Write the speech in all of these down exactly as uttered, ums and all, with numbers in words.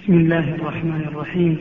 بسم الله الرحمن الرحيم.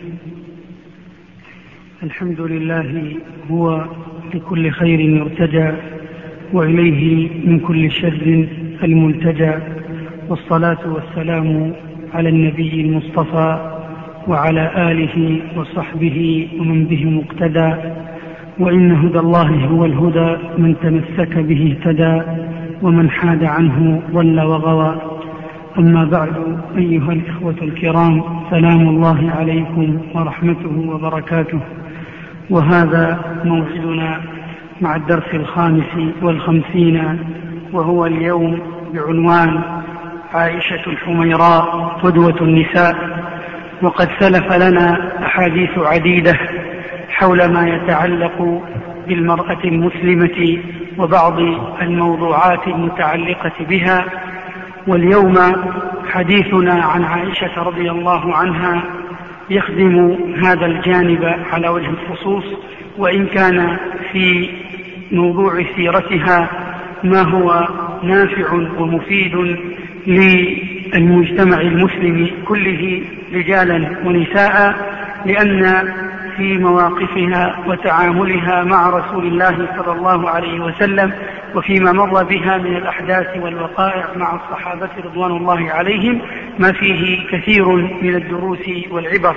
الحمد لله هو لكل خير يرتجى وإليه من كل شر الملتجى، والصلاة والسلام على النبي المصطفى وعلى آله وصحبه ومن به مقتدى. وإن هدى الله هو الهدى، من تمسك به اهتدى ومن حاد عنه ضل وغوى. أما بعد، أيها الإخوة الكرام، سلام الله عليكم ورحمته وبركاته. وهذا موعدنا مع الدرس الخامس والخمسين، وهو اليوم بعنوان عائشة الحميراء قدوة النساء. وقد سلف لنا أحاديث عديدة حول ما يتعلق بالمرأة المسلمة وبعض الموضوعات المتعلقة بها، واليوم حديثنا عن عائشة رضي الله عنها يخدم هذا الجانب على وجه الخصوص، وإن كان في موضوع سيرتها ما هو نافع ومفيد للمجتمع المسلم كله رجالا ونساء، لأن في مواقفها وتعاملها مع رسول الله صلى الله عليه وسلم وفيما مر بها من الأحداث والوقائع مع الصحابة رضوان الله عليهم ما فيه كثير من الدروس والعبر.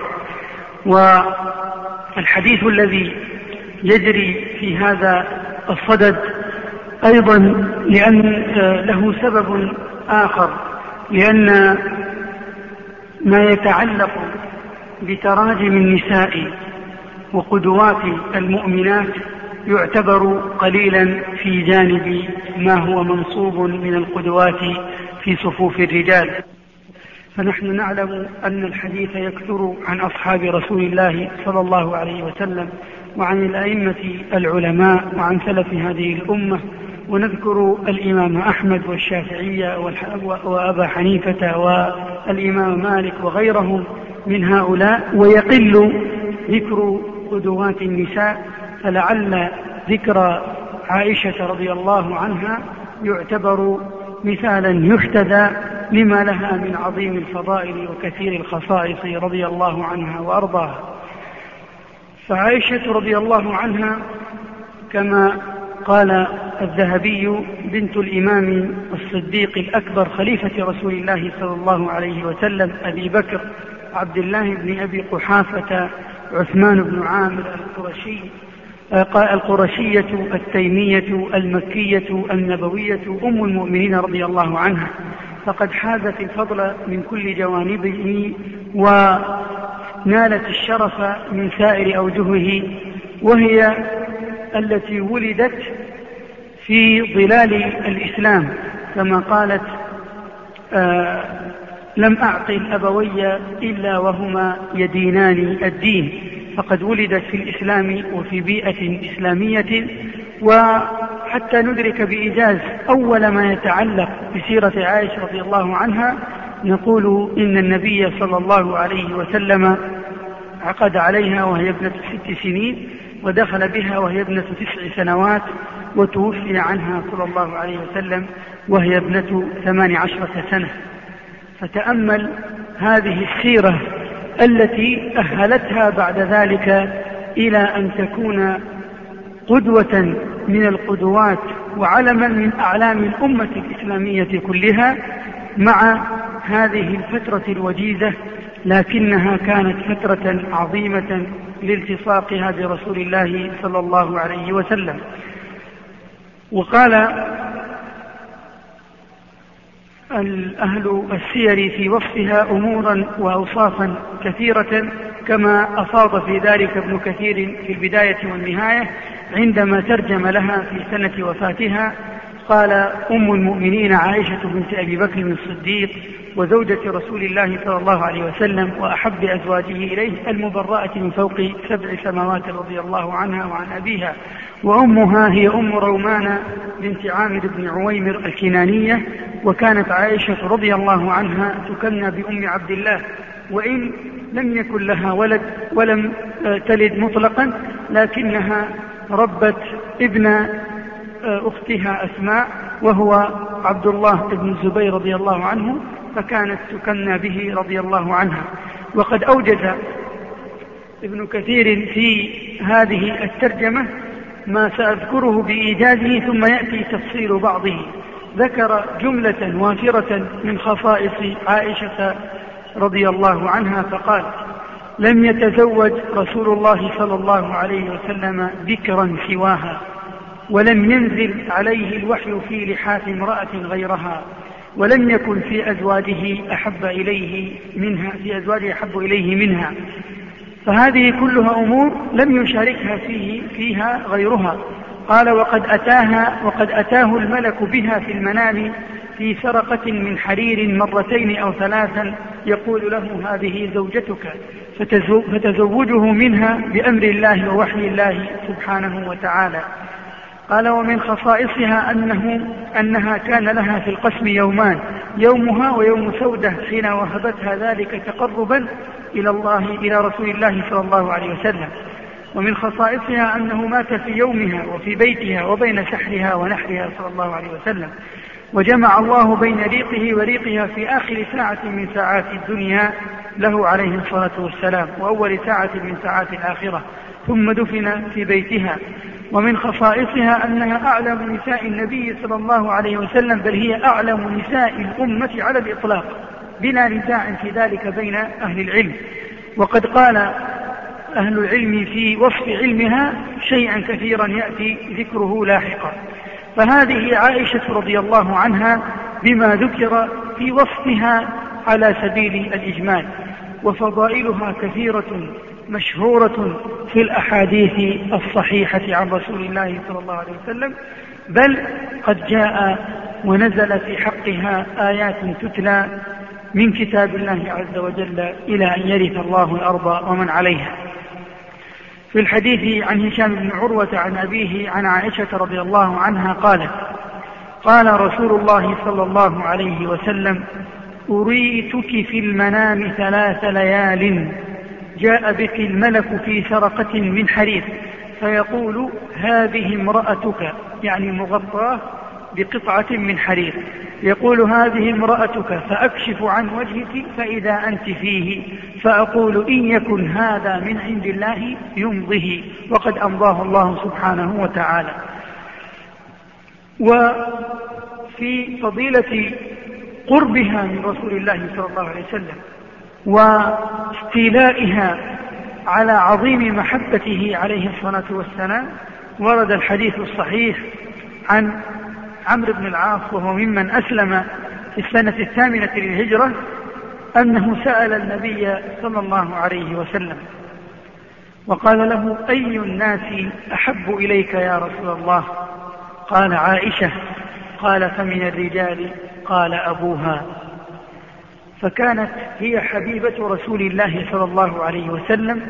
والحديث الذي يجري في هذا الصدد أيضا لأن له سبب آخر، لأن ما يتعلق بتراجم النساء وقدوات المؤمنات يعتبر قليلا في جانب ما هو منصوب من القدوات في صفوف الرجال. فنحن نعلم أن الحديث يكثر عن أصحاب رسول الله صلى الله عليه وسلم وعن الأئمة العلماء وعن سلف هذه الأمة، ونذكر الإمام أحمد والشافعية وأبا حنيفة والإمام مالك وغيرهم من هؤلاء، ويقل ذكر قدوات النساء، فلعل ذكر عائشة رضي الله عنها يعتبر مثالا يحتذى لما لها من عظيم الفضائل وكثير الخصائص رضي الله عنها وأرضاها. فعائشة رضي الله عنها كما قال الذهبي بنت الإمام الصديق الأكبر خليفة رسول الله صلى الله عليه وسلم أبي بكر عبد الله بن أبي قحافة عثمان بن عامر القرشي القرشية التيمية المكية النبوية أم المؤمنين رضي الله عنها، فقد حازت الفضل من كل جوانبه ونالت الشرف من سائر أوجهه، وهي التي ولدت في ظلال الإسلام كما قالت آه لم أعطي الأبوي إلا وهما يدينان الدين. فقد ولدت في الإسلام وفي بيئة إسلامية. وحتى ندرك بإيجاز أول ما يتعلق بسيرة عائشة رضي الله عنها نقول إن النبي صلى الله عليه وسلم عقد عليها وهي ابنة ست سنين، ودخل بها وهي ابنة تسع سنوات، وتوفي عنها صلى الله عليه وسلم وهي ابنة ثمان عشرة سنة. فتأمل هذه السيرة التي أهلتها بعد ذلك إلى أن تكون قدوة من القدوات وعلما من أعلام الأمة الإسلامية كلها، مع هذه الفترة الوجيزة، لكنها كانت فترة عظيمة لالتصاقها برسول الله صلى الله عليه وسلم. وقال أهل السير في وصفها أمورا وأوصافا كثيرة، كما أفاض في ذلك ابن كثير في البداية والنهاية عندما ترجم لها في سنة وفاتها. قال: أم المؤمنين عائشة بنت أبي بكر الصديق وزوجة رسول الله صلى الله عليه وسلم وأحب أزواجه إليه المبرأة من فوق سبع سماوات رضي الله عنها وعن أبيها. وأمها هي أم رومان بنت عامر بن عويمر الكنانية. وكانت عائشة رضي الله عنها تكنى بأم عبد الله، وإن لم يكن لها ولد ولم تلد مطلقا، لكنها ربت ابن أختها أسماء وهو عبد الله بن الزبير رضي الله عنه، فكانت تكنى به رضي الله عنها. وقد أوجز ابن كثير في هذه الترجمة ما سأذكره بإيجازه ثم يأتي تفصيل بعضه. ذكر جملة وافرة من خصائص عائشة رضي الله عنها فقال: لم يتزوج رسول الله صلى الله عليه وسلم بكرا سواها، ولم ينزل عليه الوحي في لحاف امرأة غيرها، ولم يكن في أزواجه أحب إليه منها في أزواجه أحب إليه منها. فهذه كلها أمور لم يشاركها فيه فيها غيرها. قال: وقد أتاها وقد أتاه الملك بها في المنام في سرقة من حرير مرتين أو ثلاثا يقول له: هذه زوجتك، فتزوجه منها بأمر الله ووحي الله سبحانه وتعالى. قال: ومن خصائصها أنه أنها كان لها في القسم يومان، يومها ويوم سودة حين وهبتها ذلك تقربا إلى الله إلى رسول الله صلى الله عليه وسلم. ومن خصائصها أنه مات في يومها وفي بيتها وبين سحرها ونحرها صلى الله عليه وسلم، وجمع الله بين ريقه وريقها في آخر ساعة من ساعات الدنيا له عليه الصلاة والسلام، وأول ساعة من ساعات الآخرة، ثم دفن في بيتها. ومن خصائصها أنها أعلم نساء النبي صلى الله عليه وسلم، بل هي أعلم نساء الأمة على الإطلاق بلا نزاع في ذلك بين أهل العلم. وقد قال أهل العلم في وصف علمها شيئا كثيرا يأتي ذكره لاحقا. فهذه عائشة رضي الله عنها بما ذكر في وصفها على سبيل الإجمال، وفضائلها كثيرة مشهورة في الأحاديث الصحيحة عن رسول الله صلى الله عليه وسلم، بل قد جاء ونزل في حقها آيات تتلى من كتاب الله عز وجل إلى أن يرث الله الأرض ومن عليها. في الحديث عن هشام بن عروة عن أبيه عن عائشة رضي الله عنها قالت: قال رسول الله صلى الله عليه وسلم: أريتك في المنام ثلاث ليال، جاء بك الملك في سرقة من حرير فيقول: هذه امرأتك، يعني مغطاة بقطعة من حرير، يقول: هذه امرأتك، فأكشف عن وجهك فإذا أنت فيه، فأقول: إن يكن هذا من عند الله يمضه، وقد أمضاه الله سبحانه وتعالى. وفي فضيلة قربها من رسول الله صلى الله عليه وسلم واستيلائها على عظيم محبته عليه الصلاة والسلام، ورد الحديث الصحيح عن عمرو بن العاص وهو ممن أسلم في السنة الثامنة للهجرة أنه سأل النبي صلى الله عليه وسلم وقال له: أي الناس أحب إليك يا رسول الله؟ قال: عائشة. قال: فمن الرجال؟ قال: أبوها. فكانت هي حبيبة رسول الله صلى الله عليه وسلم،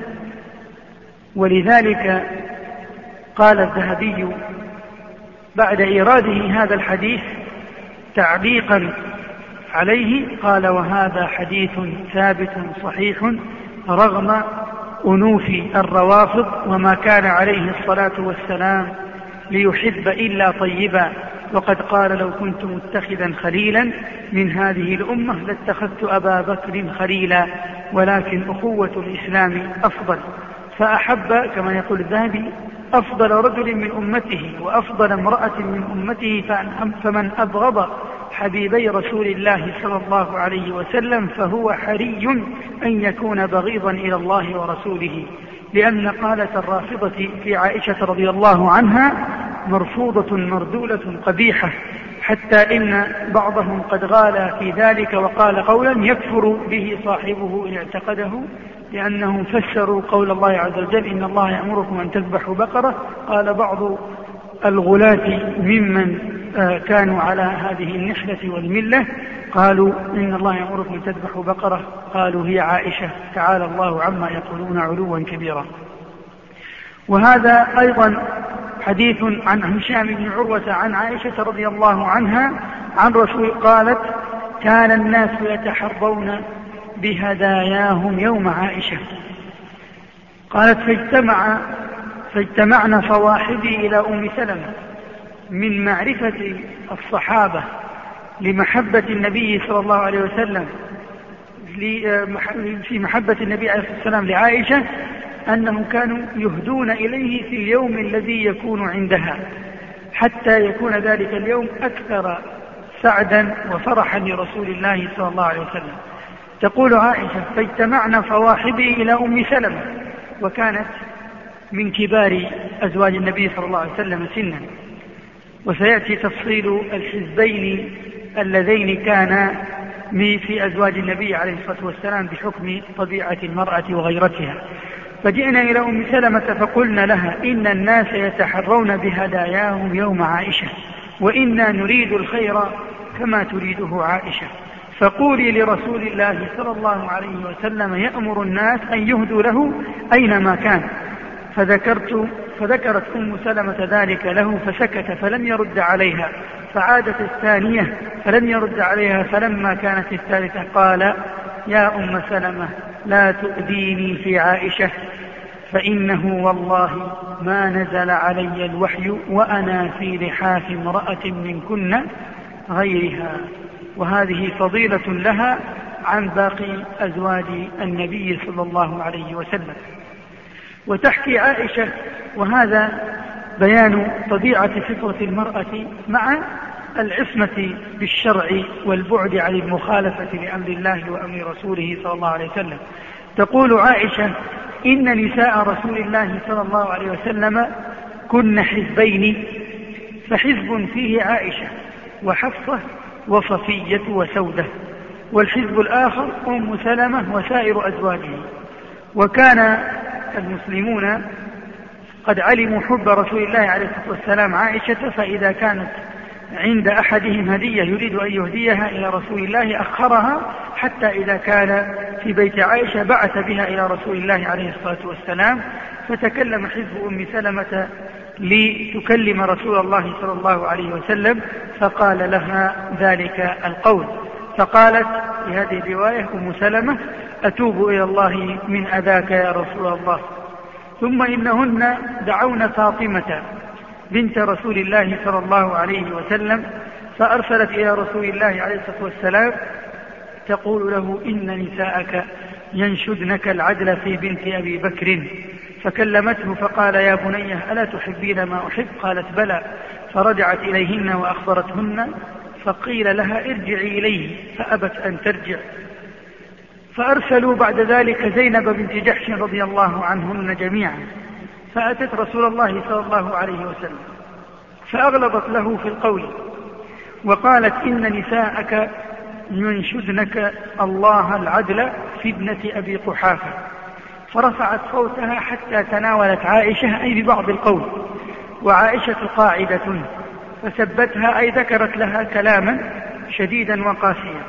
ولذلك قال الذهبي بعد إيراده هذا الحديث تعليقا عليه، قال: وهذا حديث ثابت صحيح رغم أنوف الروافض، وما كان عليه الصلاة والسلام ليحب إلا طيبا، وقد قال: لو كنت متخذا خليلا من هذه الأمة لاتخذت أبا بكر خليلا، ولكن أخوة الإسلام أفضل. فأحب كما يقول الذهبي أفضل رجل من أمته وأفضل امرأة من أمته، فمن أبغض حبيبي رسول الله صلى الله عليه وسلم فهو حري أن يكون بغيضا إلى الله ورسوله، لأن قالة الرافضة في عائشة رضي الله عنها مرفوضة مردولة قبيحة، حتى إن بعضهم قد غال في ذلك وقال قولا يكفر به صاحبه إن اعتقده، لأنهم فسروا قول الله عز وجل: إن الله يأمركم أن تذبحوا بقرة. قال بعض الغلاة ممن كانوا على هذه النحلة والملة قالوا: إن الله يأمركم أن تذبحوا بقرة، قالوا: هي عائشة، تعالى الله عما يقولون علوا كبيرا. وهذا أيضا حديث عن هشام بن عروة عن عائشة رضي الله عنها عن رسول قالت: كان الناس يتحرون بهداياهم يوم عائشة. قالت: فاجتمع فاجتمعنا صواحبي إلى أم سلمة من معرفة الصحابة لمحبة النبي صلى الله عليه وسلم في محبة النبي عليه الصلاة والسلام لعائشة أنهم كانوا يهدون إليه في اليوم الذي يكون عندها حتى يكون ذلك اليوم أكثر سعدا وفرحا لرسول الله صلى الله عليه وسلم. تقول عائشة: فاجتمعنا فواحبي إلى أم سلمة، وكانت من كبار أزواج النبي صلى الله عليه وسلم سنا، وسيأتي تفصيل الحزبين اللذين كانا في أزواج النبي عليه الصلاة والسلام بحكم طبيعة المرأة وغيرتها. فجئنا إلى أم سلمة فقلنا لها: إن الناس يتحرون بهداياهم يوم عائشة، وإنا نريد الخير كما تريده عائشة، فقولي لرسول الله صلى الله عليه وسلم يأمر الناس أن يهدوا له أينما كان. فذكرت فذكرت أم سلمة ذلك له فسكت فلم يرد عليها، فعادت الثانية فلم يرد عليها، فلما كانت الثالثة قال: يا أم سلمة لا تؤذيني في عائشة، فإنه والله ما نزل علي الوحي وأنا في لحاف امرأة منكن غيرها. وهذه فضيلة لها عن باقي أزواج النبي صلى الله عليه وسلم. وتحكي عائشة، وهذا بيان طبيعة فطرة المرأة مع العصمة بالشرع والبعد عن المخالفة لأمر الله وأمر رسوله صلى الله عليه وسلم. تقول عائشة: إن نساء رسول الله صلى الله عليه وسلم كن حزبين، فحزب فيه عائشة وحفصة وصفية وسودة، والحزب الآخر أم سلمة وسائر أزواجه. وكان المسلمون قد علموا حب رسول الله عليه الصلاة والسلام عائشة، فإذا كانت عند أحدهم هدية يريد أن يهديها إلى رسول الله أخرها حتى إذا كان في بيت عائشة بعث بها إلى رسول الله عليه الصلاة والسلام. فتكلم حزب أم سلمة لتكلم رسول الله صلى الله عليه وسلم، فقال لها ذلك القول، فقالت في هذه الرواية أم سلمة: أتوب إلى الله من أذاك يا رسول الله. ثم إنهن دعون فاطمة بنت رسول الله صلى الله عليه وسلم، فأرسلت إلى رسول الله عليه الصلاة والسلام تقول له: إن نساءك ينشدنك العدل في بنت أبي بكر. فكلمته فقال: يا بني ألا تحبين ما أحب؟ قالت: بلى. فرجعت إليهن وأخبرتهن، فقيل لها: ارجعي إليه، فأبت أن ترجع. فأرسلوا بعد ذلك زينب بنت جحش رضي الله عنهن جميعا، فأتت رسول الله صلى الله عليه وسلم فأغلظت له في القول، وقالت: إن نساءك ينشدنك الله العدل في ابنة أبي قحافة. فرفعت صوتها حتى تناولت عائشة، أي ببعض القول، وعائشة قاعدة، فسبتها، أي ذكرت لها كلاما شديدا وقاسيا،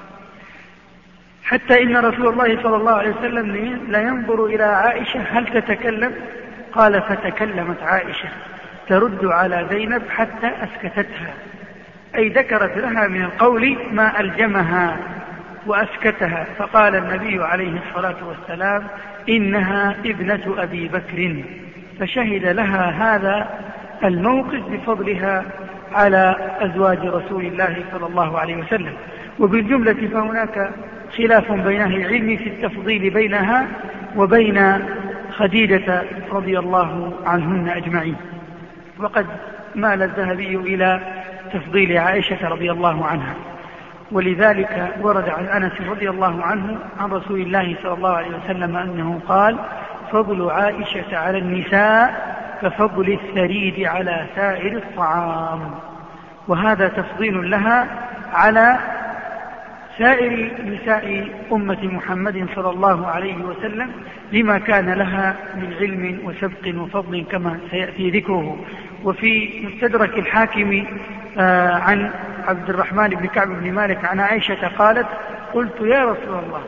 حتى إن رسول الله صلى الله عليه وسلم لا ينظر إلى عائشة هل تتكلم. قال: فتكلمت عائشة ترد على زينب حتى أسكتتها، أي ذكرت لها من القول ما ألجمها وأسكتها. فقال النبي عليه الصلاة والسلام: إنها ابنة أبي بكر، فشهد لها هذا الموقف بفضلها على أزواج رسول الله صلى الله عليه وسلم. وبالجملة فهناك خلاف بين أهل العلم في التفضيل بينها وبين خديجة رضي الله عنهن أجمعين، وقد مال الذهبي إلى تفضيل عائشة رضي الله عنها. ولذلك ورد عن أنس رضي الله عنه عن رسول الله صلى الله عليه وسلم أنه قال: فضل عائشة على النساء كفضل الثريد على سائر الطعام. وهذا تفضيل لها على سائر نساء أمة محمد صلى الله عليه وسلم لما كان لها من علم وسبق وفضل كما سيأتي ذكره. وفي مستدرك الحاكم عن عبد الرحمن بن كعب بن مالك عن عائشة قالت: قلت يا رسول الله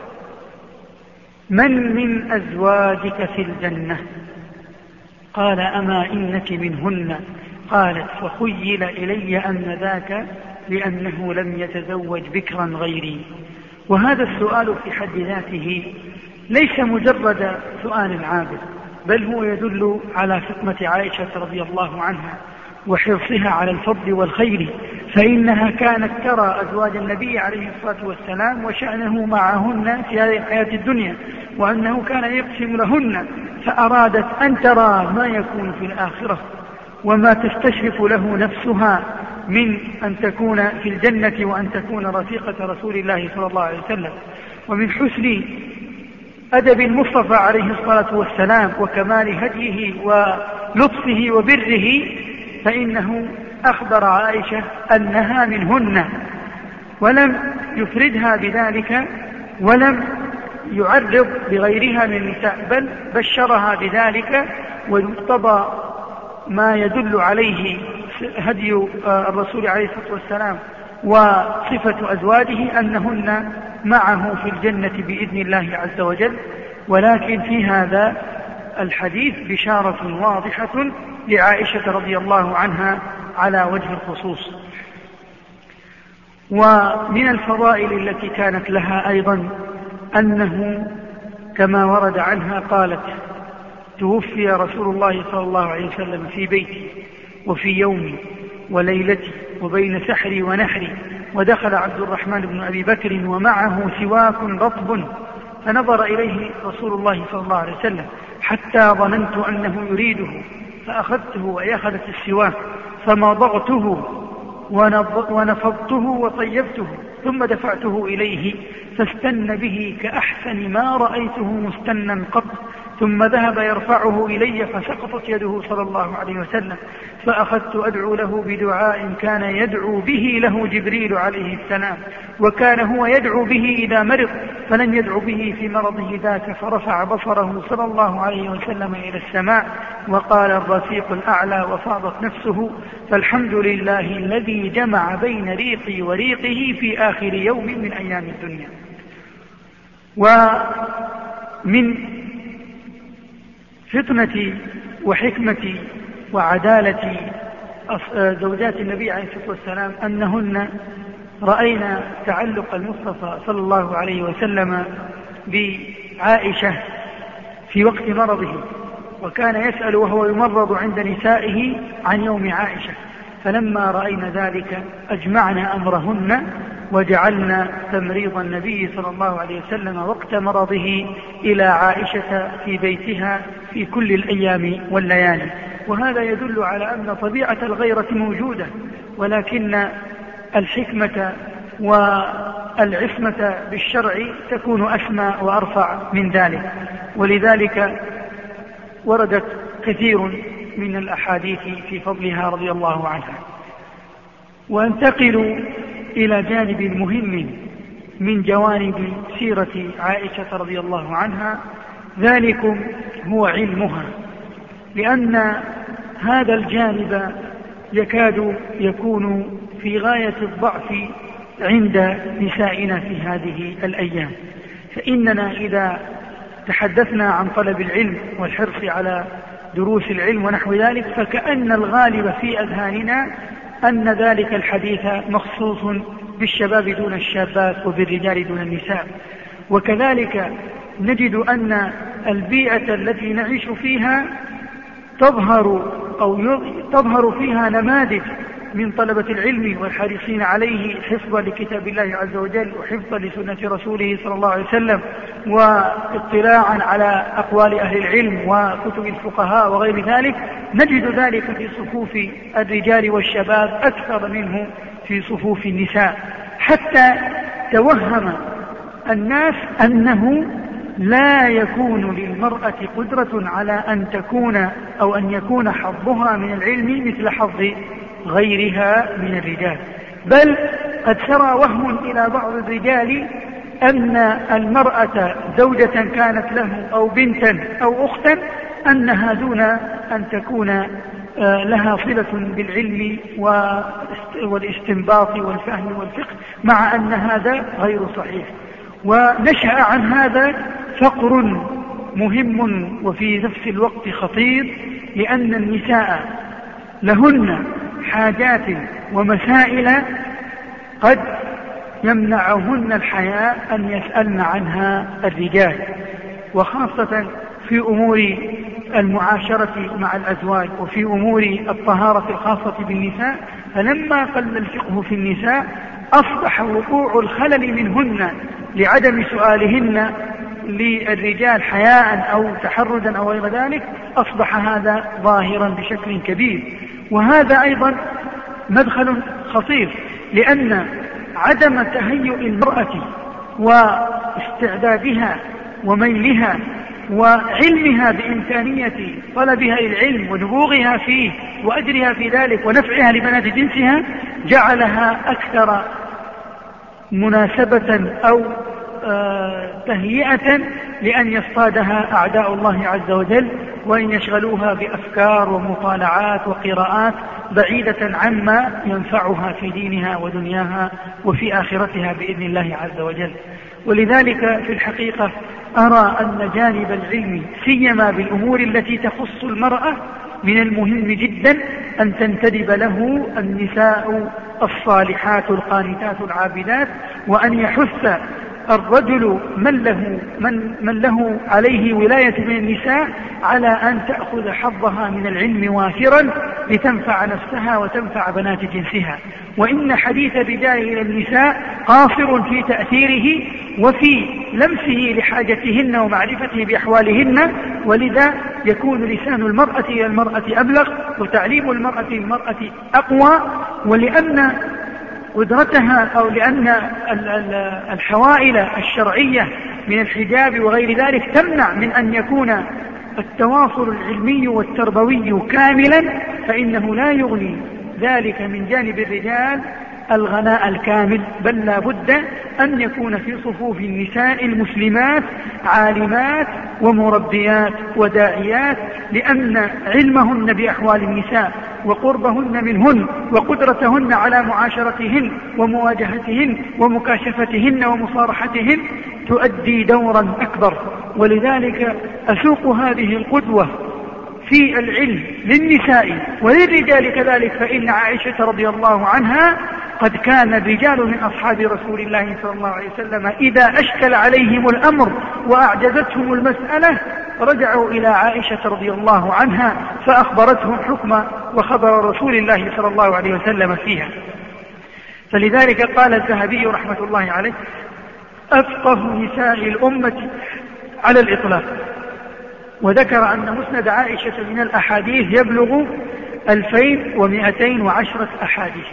من من أزواجك في الجنة؟ قال: أما إنك منهن. قالت: فخيل إلي أن ذاك لأنه لم يتزوج بكرا غيري. وهذا السؤال في حد ذاته ليس مجرد سؤال عابر، بل هو يدل على فطنة عائشة رضي الله عنها وحرصها على الفضل والخير، فإنها كانت ترى أزواج النبي عليه الصلاة والسلام وشأنه معهن في هذه الحياة الدنيا، وأنه كان يقسم لهن، فأرادت أن ترى ما يكون في الآخرة وما تستشرف له نفسها من أن تكون في الجنة وأن تكون رفيقة رسول الله صلى الله عليه وسلم. ومن حسن أدب المصطفى عليه الصلاة والسلام وكمال هديه ولطفه وبره فإنه أخبر عائشة أنها منهن، ولم يفردها بذلك ولم يعرض بغيرها من النساء، بل بشرها بذلك، ومقتضى ما يدل عليه هدي الرسول عليه الصلاة والسلام وصفة أزواجه أنهن معه في الجنة بإذن الله عز وجل. ولكن في هذا الحديث بشارة واضحة لعائشة رضي الله عنها على وجه الخصوص. ومن الفضائل التي كانت لها أيضا أنه كما ورد عنها قالت: توفي رسول الله صلى الله عليه وسلم في بيتي وفي يومي وليلتي وبين سحري ونحري، ودخل عبد الرحمن بن أبي بكر ومعه سواك رطب، فنظر إليه رسول الله صلى الله عليه وسلم حتى ظننت أنه يريده، فأخذته وأخذت السواك فمضغته ونفضته وطيبته، ثم دفعته إليه فاستن به كأحسن ما رأيته مستنا قط، ثم ذهب يرفعه إلي فسقطت يده صلى الله عليه وسلم، فأخذت أدعو له بدعاء كان يدعو به له جبريل عليه السلام، وكان هو يدعو به إذا مرض فلن يدعو به في مرضه ذاك، فرفع بصره صلى الله عليه وسلم إلى السماء وقال: الرفيق الأعلى، وفاضت نفسه، فالحمد لله الذي جمع بين ريقي وريقه في آخر يوم من أيام الدنيا. ومن فطنة وحكمة وعدالة زوجات النبي عليه الصلاة والسلام أنهن رأينا تعلق المصطفى صلى الله عليه وسلم بعائشة في وقت مرضه، وكان يسأل وهو يمرض عند نسائه عن يوم عائشة، فلما رأينا ذلك أجمعنا أمرهن وجعلنا تمريض النبي صلى الله عليه وسلم وقت مرضه إلى عائشة في بيتها في كل الأيام والليالي. وهذا يدل على أن طبيعة الغيرة موجودة، ولكن الحكمة والعصمة بالشرع تكون أسمى وأرفع من ذلك، ولذلك وردت كثير من الأحاديث في فضلها رضي الله عنها. وانتقل إلى جانب مهم من جوانب سيرة عائشة رضي الله عنها، ذلكم هو علمها، لأن هذا الجانب يكاد يكون في غاية الضعف عند نسائنا في هذه الأيام. فإننا إذا تحدثنا عن طلب العلم والحرص على دروس العلم ونحو ذلك، فكأن الغالب في أذهاننا أن ذلك الحديث مخصوص بالشباب دون الشابات وبالرجال دون النساء. وكذلك نجد أن البيئة التي نعيش فيها تظهر أو تظهر فيها نماذج من طلبة العلم والحريصين عليه حفظا لكتاب الله عز وجل وحفظا لسنة رسوله صلى الله عليه وسلم واطلاعا على أقوال أهل العلم وكتب الفقهاء وغير ذلك. نجد ذلك في صفوف الرجال والشباب أكثر منه في صفوف النساء، حتى توهم الناس أنه لا يكون للمرأة قدرة على أن تكون أو أن يكون حظها من العلم مثل حظ غيرها من الرجال، بل قد سرى وهم إلى بعض الرجال أن المرأة زوجة كانت له أو بنتا أو أختا أنها دون أن تكون لها صلة بالعلم والاستنباط والفهم والفقه، مع أن هذا غير صحيح. ونشأ عن هذا فقر مهم وفي نفس الوقت خطير، لأن النساء لهن حاجات ومسائل قد يمنعهن الحياء أن يسألن عنها الرجال، وخاصة في أمور المعاشرة مع الأزواج وفي أمور الطهارة الخاصة بالنساء، فلما قل الفقه في النساء أصبح وقوع الخلل منهن لعدم سؤالهن للرجال حياء أو تحرجا أو غير ذلك، أصبح هذا ظاهرا بشكل كبير. وهذا أيضا مدخل خطير، لأن عدم تهيؤ المرأة واستعدادها وميلها وعلمها بإمكانية طلبها العلم ونبوغها فيه وأجرها في ذلك ونفعها لبنات جنسها جعلها أكثر مناسبة أو آه تهيئة لأن يصطادها أعداء الله عز وجل، وأن يشغلوها بأفكار ومطالعات وقراءات بعيدة عما ينفعها في دينها ودنياها وفي آخرتها بإذن الله عز وجل. ولذلك في الحقيقة أرى أن جانب العلم سيما بالأمور التي تخص المرأة من المهم جدا أن تنتدب له النساء الصالحات القانتات العابدات، وأن يحث الرجل من له, من, من له عليه ولاية من النساء على أن تأخذ حظها من العلم وافرا لتنفع نفسها وتنفع بنات جنسها. وإن حديث الرجال إلى النساء قاصر في تأثيره وفي لمسه لحاجتهن ومعرفته بأحوالهن، ولذا يكون لسان المرأة إلى المرأة أبلغ وتعليم المرأة للمرأة أقوى، ولأن قدرتها أو لأن الحوائل الشرعية من الحجاب وغير ذلك تمنع من أن يكون التواصل العلمي والتربوي كاملا، فإنه لا يغني ذلك من جانب الرجال الغناء الكامل، بل لا بد أن يكون في صفوف النساء المسلمات عالمات ومربيات وداعيات، لأن علمهن بأحوال النساء وقربهن منهن وقدرتهن على معاشرتهن ومواجهتهن ومكاشفتهن ومصارحتهن تؤدي دورا أكبر. ولذلك أسوق هذه القدوة في العلم للنساء وللرجال كذلك، فإن عائشة رضي الله عنها قد كان الرجال من أصحاب رسول الله صلى الله عليه وسلم إذا أشكل عليهم الأمر وأعجزتهم المسألة رجعوا إلى عائشة رضي الله عنها فأخبرتهم حكم وخبر رسول الله صلى الله عليه وسلم فيها. فلذلك قال الذهبي رحمة الله عليه: أفقه نساء الأمة على الإطلاق. وذكر أن مسند عائشة من الأحاديث يبلغ ألفين ومئتين وعشرة أحاديث،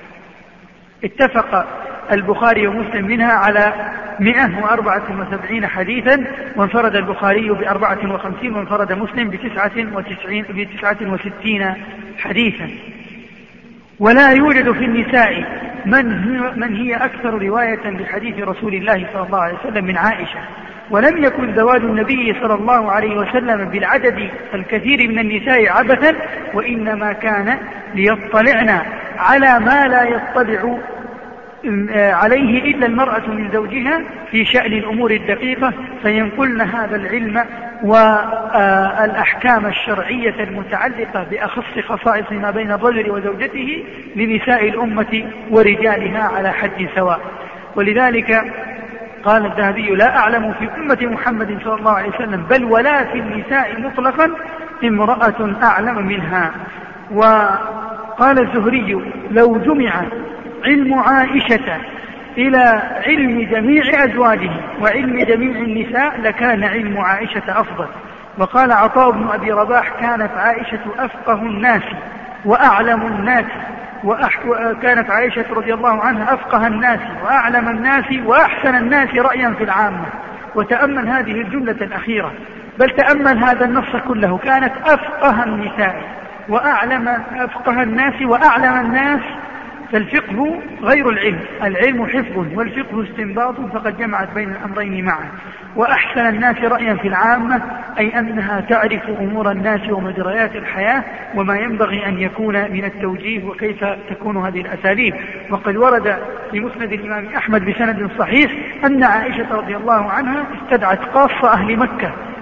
اتفق البخاري ومسلم منها على مئة وأربعة وسبعين حديثا، وانفرد البخاري بأربعة وخمسين وانفرد مسلم بتسعة وتسعين بتسعة وستين حديثا. ولا يوجد في النساء من هي, من هي أكثر رواية لحديث رسول الله صلى الله عليه وسلم من عائشة. ولم يكن زواج النبي صلى الله عليه وسلم بالعدد الكثير من النساء عبثا، وإنما كان ليطلعن على ما لا يطلع عليه إلا المرأة من زوجها في شأن الأمور الدقيقة، فينقلن هذا العلم والأحكام الشرعية المتعلقة بأخص خصائص ما بين الرجل وزوجته لنساء الأمة ورجالها على حد سواء. ولذلك قال الذهبي: لا أعلم في أمة محمد صلى الله عليه وسلم بل ولا في النساء مطلقا امرأة أعلم منها. وقال الزهري: لو جمع علم عائشة إلى علم جميع أزواجه وعلم جميع النساء لكان علم عائشة أفضل. وقال عطاء بن أبي رباح: كانت عائشة أفقه الناس وأعلم الناس، وكانت عائشة رضي الله عنها أفقه الناس وأعلم الناس وأحسن الناس رأيا في العامة. وتأمل هذه الجملة الأخيرة، بل تأمل هذا النص كله: كانت أفقه النساء وأعلم أفقه الناس وأعلم الناس. فالفقه غير العلم، العلم حفظ والفقه استنباط، فقد جمعت بين الأمرين معا. وأحسن الناس رأيا في العامة أي أنها تعرف أمور الناس ومجريات الحياة وما ينبغي أن يكون من التوجيه وكيف تكون هذه الأساليب. وقد ورد في مسند الإمام أحمد بسند صحيح أن عائشة رضي الله عنها استدعت قاصة أهل مكة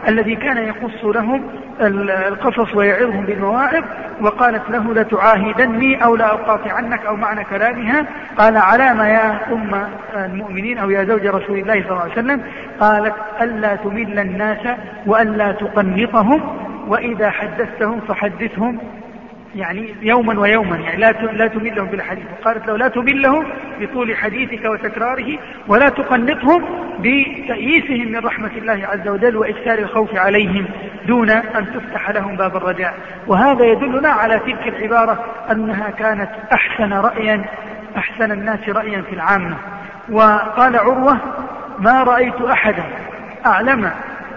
الذي كان يقص لهم القصص ويعظهم بالمواعظ، وقالت له لتعاهدني أو لأقاطعنك أو معنى كلامها. قال على ما يا أم المؤمنين أو يا زوج رسول الله صلى الله عليه وسلم؟ قالت ألا تمل الناس وألا تقنطهم، وإذا حدثتهم فحدثهم يعني يوما ويوما، يعني لا لا تملهم بالحديث. وقالت له لا تملهم بطول حديثك وتكراره، ولا تقنطهم بتأييسهم من رحمة الله عز وجل وإكثار الخوف عليهم دون أن تفتح لهم باب الرجاء. وهذا يدلنا على تلك العبارة أنها كانت أحسن رأيا أحسن الناس رأيا في العامة. وقال عروة ما رأيت أحدا أعلم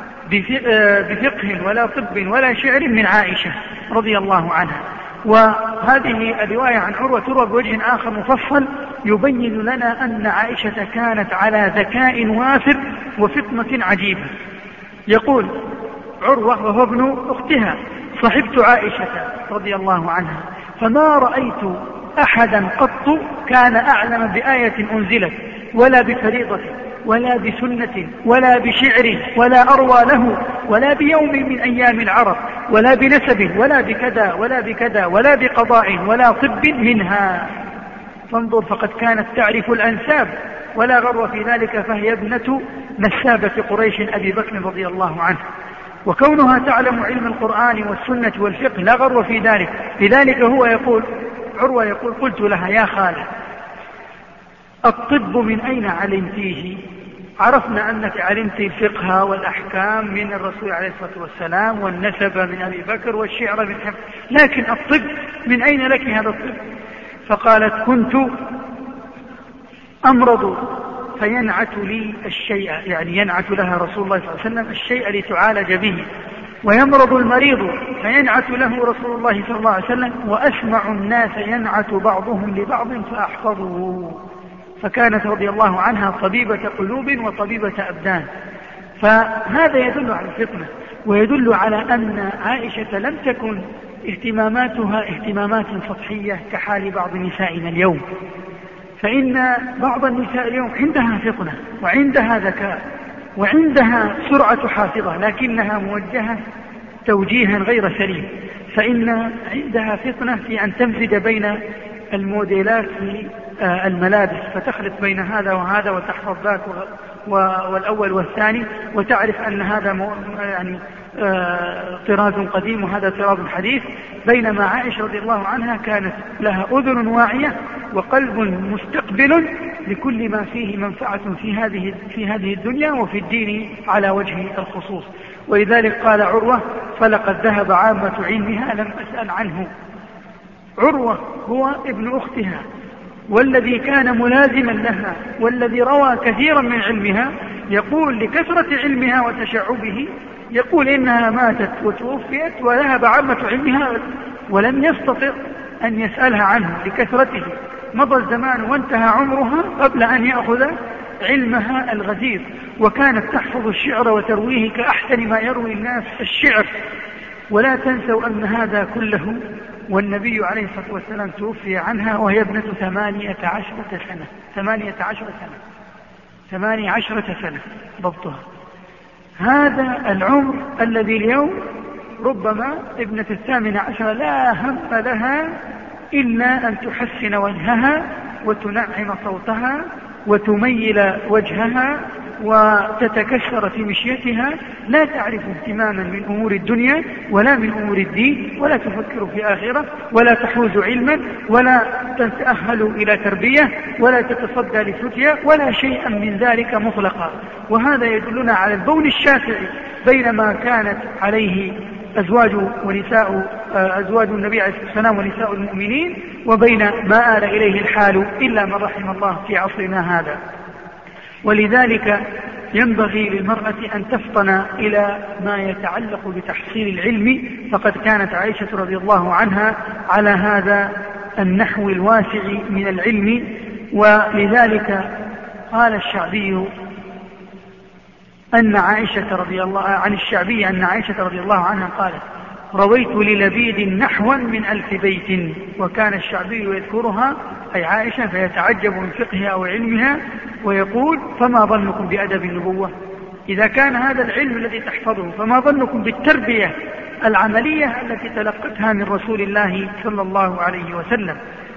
بفقه ولا طب ولا شعر من عائشة رضي الله عنها. وهذه الرواية عن عروة تروى بوجه آخر مفصل يبين لنا أن عائشة كانت على ذكاء وافر وفطنة عجيبة. يقول عروة وهو ابن أختها صحبت عائشة رضي الله عنها فما رأيت أحدا قط كان أعلم بآية أنزلت ولا بفريضة ولا بسنة ولا بشعر ولا أروى له ولا بيوم من أيام العرب ولا بنسب ولا بكذا ولا بكذا ولا بقضاء ولا طب منها. فانظر، فقد كانت تعرف الأنساب ولا غرو في ذلك، فهي ابنة نسابة قريش أبي بكر رضي الله عنه. وكونها تعلم علم القرآن والسنة والفقه لا غرو في ذلك. لذلك هو يقول عروة يقول قلت لها يا خالة الطب من أين علمتيه؟ عرفنا أنك علمت الفقه والأحكام من الرسول عليه الصلاة والسلام والنسب من أبي بكر والشعر من حفظ، لكن الطب من أين لك هذا الطب؟ فقالت كنت أمرض فينعت لي الشيء، يعني ينعت لها رسول الله صلى الله عليه وسلم الشيء لتعالج به، ويمرض المريض فينعت له رسول الله صلى الله عليه وسلم، وأسمع الناس ينعت بعضهم لبعض فأحفظه. فكانت رضي الله عنها طبيبة قلوب وطبيبة أبدان. فهذا يدل على الفطنة، ويدل على أن عائشة لم تكن اهتماماتها اهتمامات سطحية كحال بعض نسائنا اليوم. فإن بعض النساء اليوم عندها فطنة وعندها ذكاء وعندها سرعة حافظة، لكنها موجهة توجيها غير سليم. فإن عندها فطنة في أن تمزج بين الموديلات في الملابس، فتخلط بين هذا وهذا وتحفظ ذاك والأول والثاني، وتعرف أن هذا يعني طراز قديم وهذا طراز حديث. بينما عائشة رضي الله عنها كانت لها أذن واعية وقلب مستقبل لكل ما فيه منفعة في هذه في هذه الدنيا وفي الدين على وجه الخصوص. ولذلك قال عروة فلقد ذهب عامة علمها لم أسأل عنه. عروة هو ابن أختها والذي كان ملازما لها والذي روى كثيرا من علمها، يقول لكثرة علمها وتشعبه يقول إنها ماتت وتوفيت وذهب عامة علمها ولم يستطع أن يسألها عنه لكثرته. مضى الزمان وانتهى عمرها قبل أن يأخذ علمها الغزير، وكانت تحفظ الشعر وترويه كأحسن ما يروي الناس الشعر. ولا تنسوا أن هذا كله والنبي عليه الصلاة والسلام توفي عنها وهي ابنة ثمانية عشرة سنة ثمانية عشرة سنة ثمانية عشرة سنة ضبطها. هذا العمر الذي اليوم ربما ابنة الثامنة عشر لا هم لها إلا أن تحسن وجهها وتنعم صوتها وتميل وجهها وتتكسر في مشيتها، لا تعرف اهتماما من أمور الدنيا ولا من أمور الدين، ولا تفكر في آخرة ولا تحوز علما ولا تتأهل إلى تربية ولا تتصدى لفتية ولا شيئا من ذلك مطلقا. وهذا يدلنا على البون الشاسع بين ما كانت عليه أزواج ونساء أزواج النبي عليه الصلاة والسلام ونساء المؤمنين وبين ما آل إليه الحال إلا من رحم الله في عصرنا هذا. ولذلك ينبغي للمرأة أن تفطن إلى ما يتعلق بتحصيل العلم، فقد كانت عائشة رضي الله عنها على هذا النحو الواسع من العلم. ولذلك قال الشعبي أن عائشة رضي الله عن الشعبي أن عائشة رضي الله عنها قالت رويت للبيد نحوا من ألف بيت. وكان الشعبي يذكرها أي عائشة فيتعجب من فقهها أو علمها ويقول فما ظنكم بأدب النبوة؟ إذا كان هذا العلم الذي تحفظه، فما ظنكم بالتربية العملية التي تلقتها من رسول الله صلى الله عليه وسلم.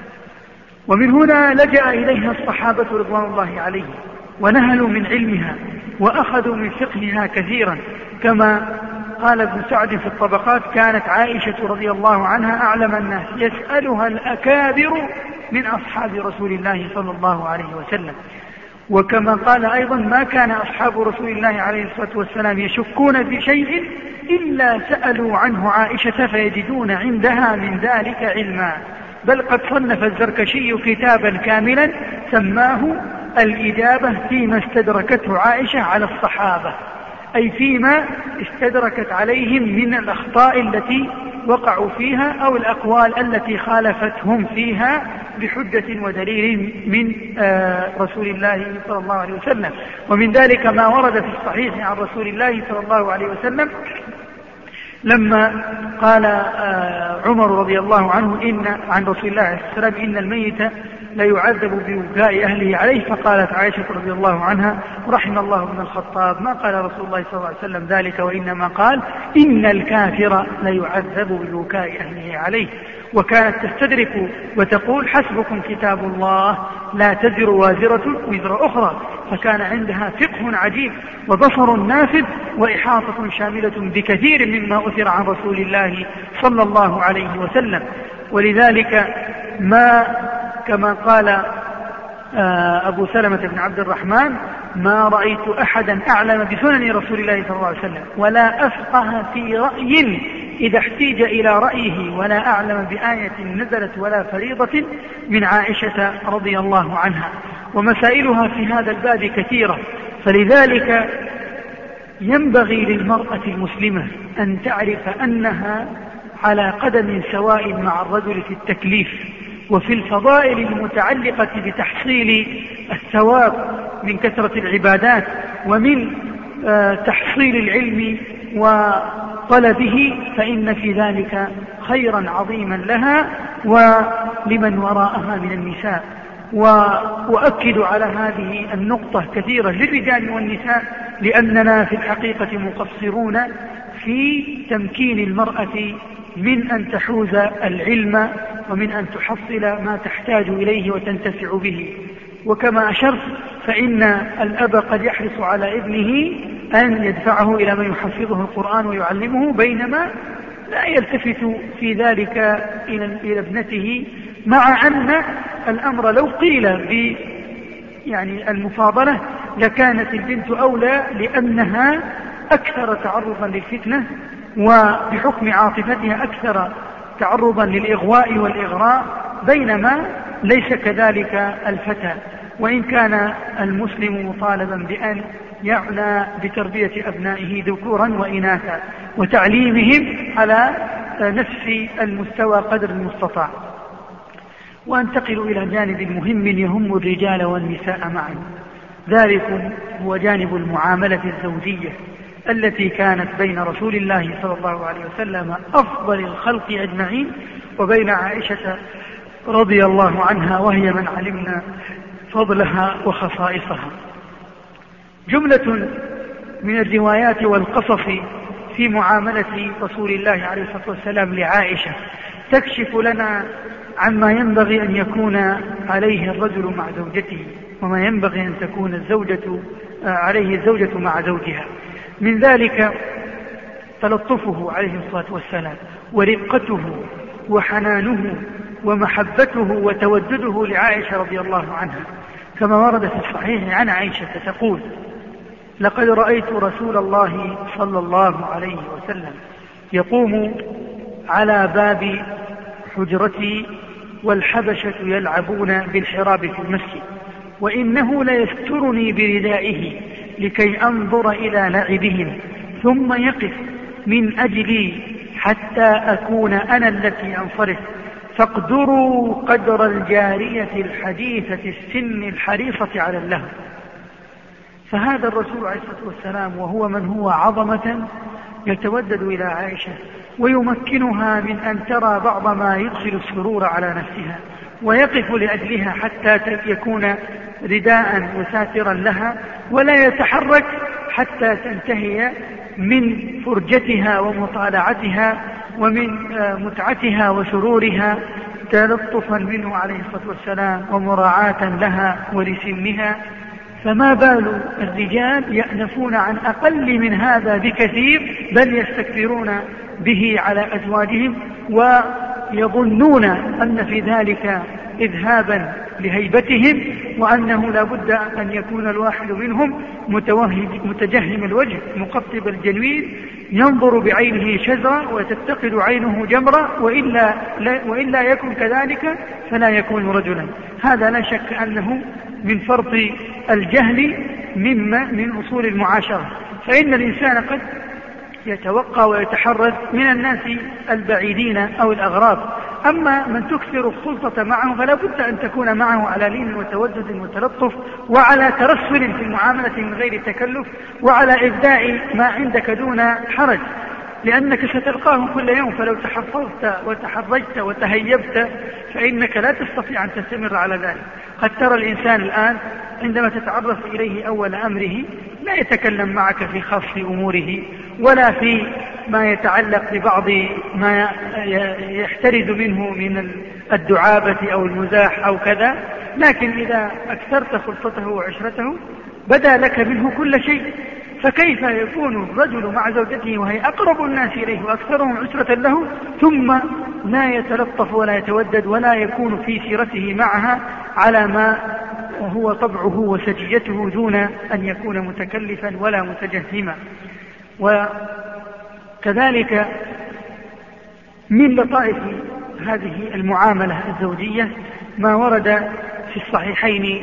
ومن هنا لجأ إليها الصحابة رضوان الله عليهم ونهلوا من علمها وأخذوا من فقهها كثيرا، كما قال ابن سعد في الطبقات: كانت عائشة رضي الله عنها أعلم الناس، يسألها الأكابر من أصحاب رسول الله صلى الله عليه وسلم. وكما قال أيضا: ما كان أصحاب رسول الله عليه الصلاة والسلام يشكون في شيء إلا سألوا عنه عائشة فيجدون عندها من ذلك علما. بل قد صنف الزركشي كتابا كاملا سماه الإجابة فيما استدركته عائشة على الصحابة، أي فيما استدركت عليهم من الأخطاء التي وقعوا فيها أو الأقوال التي خالفتهم فيها بحجة ودليل من رسول الله صلى الله عليه وسلم. ومن ذلك ما ورد في الصحيح عن رسول الله صلى الله عليه وسلم لما قال عمر رضي الله عنه إن عن رسول الله عليه السلام: إن الميت لا يعذب ببكاء أهله عليه. فقالت عائشة رضي الله عنها: رحم الله ابن الخطاب، ما قال رسول الله صلى الله عليه وسلم ذلك، وإنما قال: إن الكافر لا يعذب ببكاء أهله عليه. وكانت تستدرك وتقول: حسبكم كتاب الله لا تزر وازرة وزر أخرى. فكان عندها فقه عجيب وبصر نافذ وإحاطة شاملة بكثير مما أثر عن رسول الله صلى الله عليه وسلم. ولذلك ما كما قال أبو سلمة بن عبد الرحمن: ما رأيت أحدا أعلم بسنن رسول الله صلى الله عليه وسلم ولا أفقه في رأي إذا احتيج إلى رأيه ولا أعلم بآية نزلت ولا فريضة من عائشة رضي الله عنها. ومسائلها في هذا الباب كثيرة، فلذلك ينبغي للمرأة المسلمة أن تعرف أنها على قدم سواء مع الرجل في التكليف وفي الفضائل المتعلقة بتحصيل الثواب من كثرة العبادات ومن تحصيل العلم وطلبه، فإن في ذلك خيرا عظيما لها ولمن وراءها من النساء. وأؤكد على هذه النقطة كثيرة للرجال والنساء، لأننا في الحقيقة مقصرون في تمكين المرأة من أن تحوز العلم ومن أن تحصل ما تحتاج إليه وتنتفع به. وكما أشرت فإن الأب قد يحرص على ابنه أن يدفعه إلى من يحفظه القرآن ويعلمه، بينما لا يلتفت في ذلك إلى ابنته، مع أن الأمر لو قيل ب يعني المفاضلة لكانت البنت أولى، لأنها أكثر تعرضا للفتنة وبحكم عاطفتها أكثر تعرضا للإغواء والإغراء، بينما ليس كذلك الفتى. وإن كان المسلم مطالبا بأن يعنى بتربية أبنائه ذكورا وإناثا وتعليمهم على نفس المستوى قدر المستطاع. وأنتقل إلى جانب مهم يهم الرجال والنساء معا، ذلك هو جانب المعاملة الزوجية التي كانت بين رسول الله صلى الله عليه وسلم أفضل الخلق أجمعين وبين عائشة رضي الله عنها، وهي من علمنا فضلها وخصائصها. جملة من الروايات والقصص في معاملة رسول الله عليه الصلاة والسلام لعائشة تكشف لنا عما ينبغي أن يكون عليه الرجل مع زوجته، وما ينبغي أن تكون الزوجة عليه الزوجة مع زوجها. من ذلك تلطفه عليه الصلاة والسلام ورقته وحنانه ومحبته وتودده لعائشة رضي الله عنها، كما ورد في الصحيح عن عائشة تقول: لقد رأيت رسول الله صلى الله عليه وسلم يقوم على باب حجرتي والحبشة يلعبون بالحراب في المسجد، وإنه ليسترني بردائه لكي أنظر إلى لعبهم، ثم يقف من أجلي حتى أكون أنا التي أنصرف، فاقدروا قدر الجارية الحديثة السن الحريصة على اللهو. فهذا الرسول عليه الصلاة والسلام وهو من هو عظمة يتودد إلى عائشة ويمكنها من أن ترى بعض ما يدخل السرور على نفسها، ويقف لأجلها حتى يكون رداء وساترا لها، ولا يتحرك حتى تنتهي من فرجتها ومطالعتها ومن متعتها وسرورها تلطفا منه عليه الصلاة والسلام ومراعاة لها ولسنها. فما بال الرجال يأنفون عن أقل من هذا بكثير، بل يستكثرون به على أزواجهم ويظنون أن في ذلك إذهابا لهيبتهم، وأنه لا بد أن يكون الواحد منهم متجهم الوجه مقطب الجلوين ينظر بعينه شزرا وتتقد عينه جمرا، وإلا, وإلا يكن كذلك فلا يكون رجلا. هذا لا شك أنه من فرط الجهل مما من أصول المعاشرة، فإن الإنسان قد يتوقع ويتحرز من الناس البعيدين أو الأغراب، أما من تكثر الخلطة معه فلا بد أن تكون معه على لين وتودد وتلطف وعلى ترسل في المعاملة من غير تكلف، وعلى إبداء ما عندك دون حرج، لأنك ستلقاه كل يوم، فلو تحفظت وتحرجت وتهيبت فإنك لا تستطيع أن تستمر على ذلك. قد ترى الإنسان الآن عندما تتعرف إليه أول أمره لا يتكلم معك في خاص أموره ولا في ما يتعلق ببعض ما يحترز منه من الدعابة أو المزاح أو كذا، لكن إذا أكثرت خلطته وعشرته بدا لك منه كل شيء. فكيف يكون الرجل مع زوجته وهي أقرب الناس إليه وأكثرهم عشرة له ثم لا يتلطف ولا يتودد ولا يكون في سيرته معها على ما هو طبعه وسجيته دون أن يكون متكلفا ولا متجهما. وكذلك من لطائف هذه المعاملة الزوجية ما ورد في الصحيحين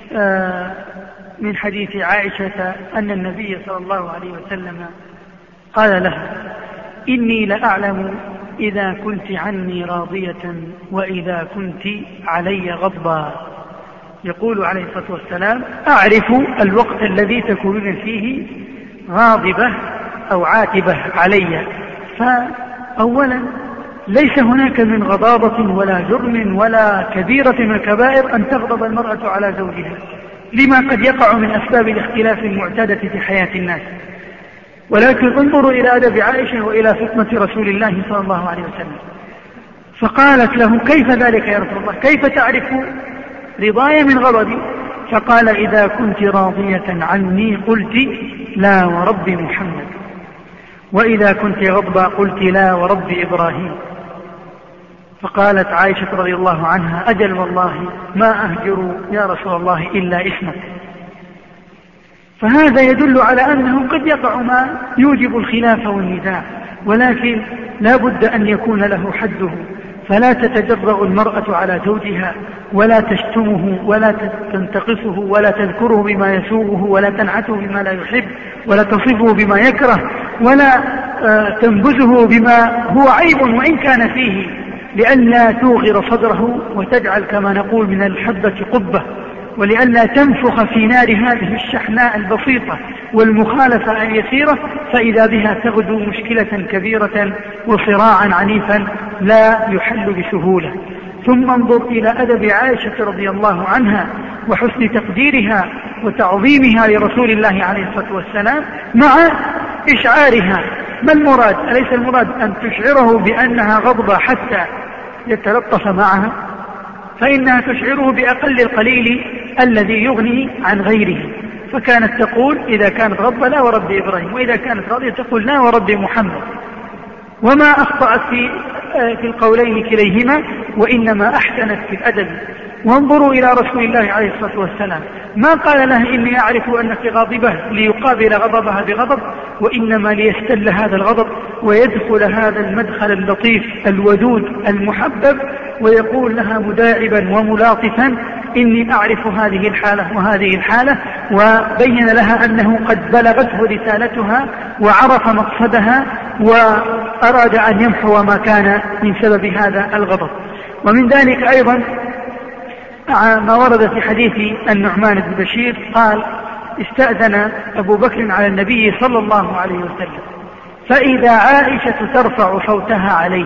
من حديث عائشة أن النبي صلى الله عليه وسلم قال لها: إني لأعلم إذا كنت عني راضية وإذا كنت علي غضبا. يقول عليه الصلاة والسلام: أعرف الوقت الذي تكونون فيه غاضبة أو عاتبة علي. فأولا ليس هناك من غضاضة ولا جرم ولا كبيرة من الكبائر أن تغضب المرأة على زوجها، لما قد يقع من أسباب الاختلاف المعتادة في حياة الناس. ولكن انظروا إلى أدب عائشة وإلى فطنة رسول الله صلى الله عليه وسلم، فقالت له: كيف ذلك يا رسول الله؟ كيف تعرف رضاي من غضبي؟ فقال: إذا كنت راضية عني قلت لا ورب محمد، وإذا كنت غضبا قلت لا ورب إبراهيم. فقالت عائشة رضي الله عنها: أجل والله ما أهجر يا رسول الله إلا اسمك. فهذا يدل على أنه قد يقع ما يوجب الخلاف والنزاع، ولكن لا بد أن يكون له حده، فلا تتجرأ المرأة على زوجها ولا تشتمه ولا تنتقصه ولا تذكره بما يسوءه ولا تنعته بما لا يحب ولا تصفه بما يكره ولا تنبذه بما هو عيب وإن كان فيه، لئلا توغر صدره وتجعل كما نقول من الحبة قبة، ولئلا تنفخ في نار هذه الشحناء البسيطة والمخالفة اليسيرة، فإذا بها تغدو مشكلة كبيرة وصراعا عنيفا لا يحل بسهولة. ثم انظر إلى أدب عائشة رضي الله عنها وحسن تقديرها وتعظيمها لرسول الله عليه الصلاة والسلام مع إشعارها. ما المراد؟ أليس المراد أن تشعره بأنها غضبة حتى يتلطف معها؟ فإنها تشعره بأقل القليل الذي يغني عن غيره. فكانت تقول إذا كانت غضبة لا ورب إبراهيم، وإذا كانت راضية تقول لا ورب محمد. وما أخطأت في في القولين كليهما، وإنما أحسنت في الأدب. وانظروا إلى رسول الله عليه الصلاة والسلام، ما قال لها إني أعرف أنك غاضبة ليقابل غضبها بغضب، وإنما ليستل هذا الغضب ويدخل هذا المدخل اللطيف الودود المحبب، ويقول لها مداعبا وملاطفا: إني أعرف هذه الحالة وهذه الحالة، وبين لها أنه قد بلغته رسالتها وعرف مقصدها وأراد أن يمحو ما كان من سبب هذا الغضب. ومن ذلك أيضا ما ورد في حديث النعمان بن بشير قال: استأذن أبو بكر على النبي صلى الله عليه وسلم، فإذا عائشة ترفع صوتها عليه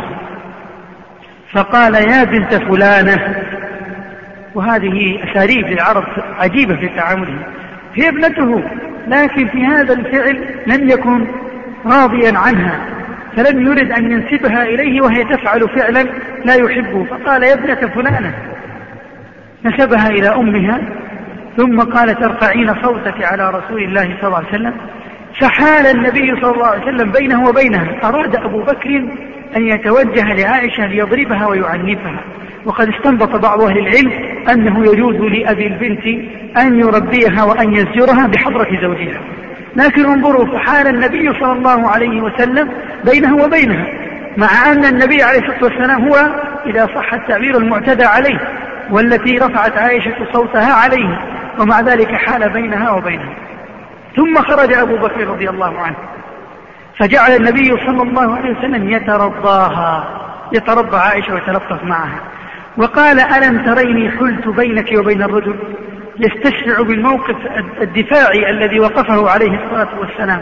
فقال: يا بنت فلانة. وهذه أساليب العرب عجيبة في تعاملهم، هي ابنته لكن في هذا الفعل لم يكن راضيا عنها، فلم يرد أن ينسبها إليه وهي تفعل فعلا لا يحبه، فقال يا ابنة فلانة، نسبها إلى أمها، ثم قال ترفعين صوتك على رسول الله صلى الله عليه وسلم. فحال النبي صلى الله عليه وسلم بينه وبينها. أراد أبو بكر أن يتوجه لعائشة ليضربها ويعنفها، وقد استنبط بعض أهل العلم أنه يجوز لأبي البنت أن يربيها وأن يزجرها بحضرة زوجها، لكن انظروا فحال النبي صلى الله عليه وسلم بينه وبينها، مع أن النبي عليه الصلاة والسلام هو إذا صح التعبير المعتدى عليه، والتي رفعت عائشة صوتها عليه، ومع ذلك حال بينها وبينها. ثم خرج أبو بكر رضي الله عنه، فجعل النبي صلى الله عليه وسلم يترضاها، يترضى عائشة ويتلطف معها، وقال ألم تريني حلت بينك وبين الرجل، يستشفع بالموقف الدفاعي الذي وقفه عليه الصلاة والسلام.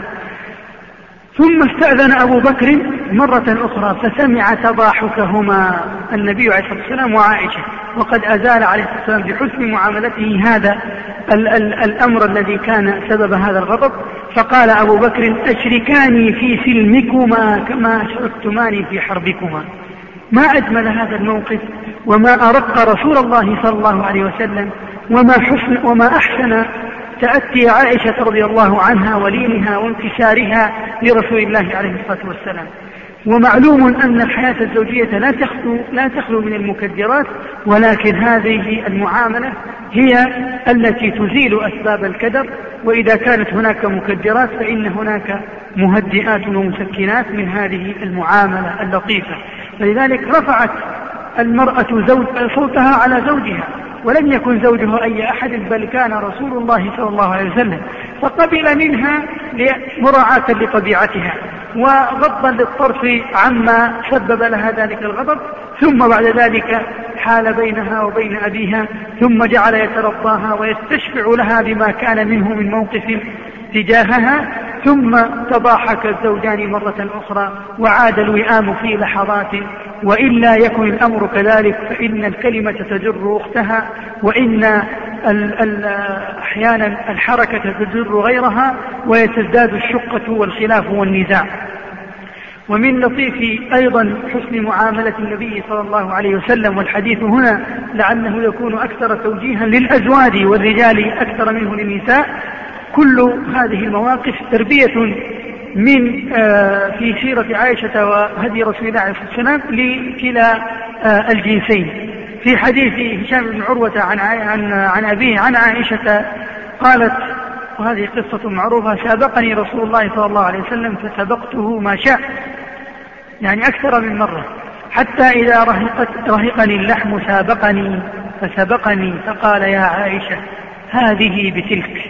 ثم استأذن أبو بكر مرة أخرى فسمع تضاحكهما النبي عليه الصلاة والسلام وعائشة، وقد أزال عليه الصلاة والسلام بحسن معاملته هذا ال ال الأمر الذي كان سبب هذا الغضب. فقال أبو بكر أشركاني في سلمكما كما أشركتماني في حربكما. ما أجمل هذا الموقف، وما أرق رسول الله صلى الله عليه وسلم، وما, حسن وما أحسن تأتي عائشة رضي الله عنها ولينها وانكسارها لرسول الله عليه الصلاة والسلام. ومعلوم أن الحياة الزوجية لا تخلو, لا تخلو من المكدرات، ولكن هذه المعاملة هي التي تزيل أسباب الكدر، وإذا كانت هناك مكدرات فإن هناك مهدئات ومسكنات من هذه المعاملة اللطيفة. فلذلك رفعت المرأة زوج صوتها على زوجها، ولم يكن زوجها أي أحد، بل كان رسول الله صلى الله عليه وسلم، فقبل منها مراعاة لطبيعتها وغضا للطرف عما سبب لها ذلك الغضب. ثم بعد ذلك حال بينها وبين أبيها، ثم جعل يترضاها ويستشفع لها بما كان منه من موقف تجاهها، ثم تضاحك الزوجان مرة أخرى وعاد الوئام في لحظات. وإلا يكن الأمر كذلك فإن الكلمة تجر أختها، وإن ال ال أحيانا الحركة تجر غيرها، ويتزداد الشقة والخلاف والنزاع. ومن لطيف أيضا حسن معاملة النبي صلى الله عليه وسلم، والحديث هنا لعله يكون أكثر توجيها للأزواج والرجال أكثر منه للنساء، كل هذه المواقف تربية من في سيرة عائشة وهدي رسول الله عليه الصلاة والسلام لكلا الجنسين. في حديث هشام بن عروة عن عن عن أبيه عن عائشة قالت، وهذه قصة معروفة: سابقني رسول الله صلى الله عليه وسلم فسبقته ما شاء، يعني أكثر من مرة، حتى إذا رهقت رهقني اللحم سابقني فسبقني فقال يا عائشة هذه بتلك.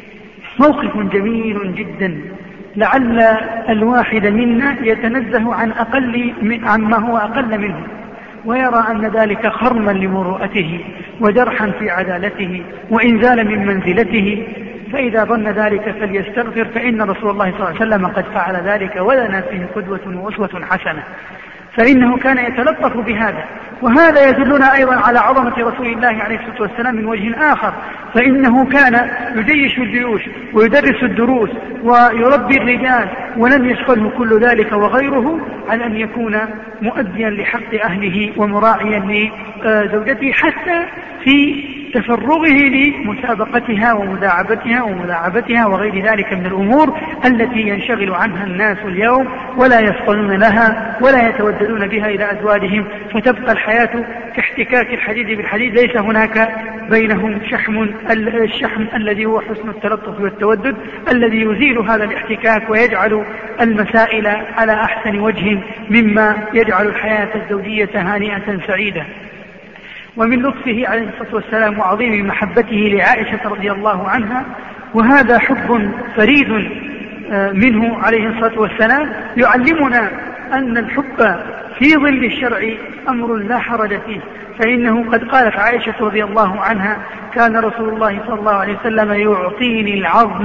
موقف جميل جدا، لعل الواحد منا يتنزه عن أقل من عما هو أقل منه، ويرى أن ذلك خرما لمروءته وجرحا في عدالته وإنزالا من منزلته، فإذا ظن ذلك فليستغفر، فإن رسول الله صلى الله عليه وسلم قد فعل ذلك ولنا فيه قدوة وأسوة حسنة، فإنه كان يتلطف بهذا. وهذا يدلنا أيضا على عظمة رسول الله عليه الصلاة والسلام من وجه آخر، فإنه كان يجيش الجيوش ويدرس الدروس ويربي الرجال، ولم يشغله كل ذلك وغيره عن أن يكون مؤديا لحق أهله ومراعيا لزوجته، حتى في تفرغه لمسابقتها ومداعبتها وملاعبتها وغير ذلك من الأمور التي ينشغل عنها الناس اليوم ولا يفطنون لها ولا يتوددون بها إلى أزواجهم، فتبقى الحياة كاحتكاك الحديد بالحديد، ليس هناك بينهم شحم، الشحم الذي هو حسن التلطف والتودد الذي يزيل هذا الاحتكاك ويجعل المسائل على أحسن وجه مما يجعل الحياة الزوجية هانئة سعيدة. ومن لطفه عليه الصلاة والسلام وعظيم محبته لعائشة رضي الله عنها، وهذا حب فريد منه عليه الصلاة والسلام، يعلمنا أن الحب في ظل الشرع أمر لا حرج فيه، فإنه قد قالت عائشة رضي الله عنها: كان رسول الله صلى الله عليه وسلم يعطيني العظم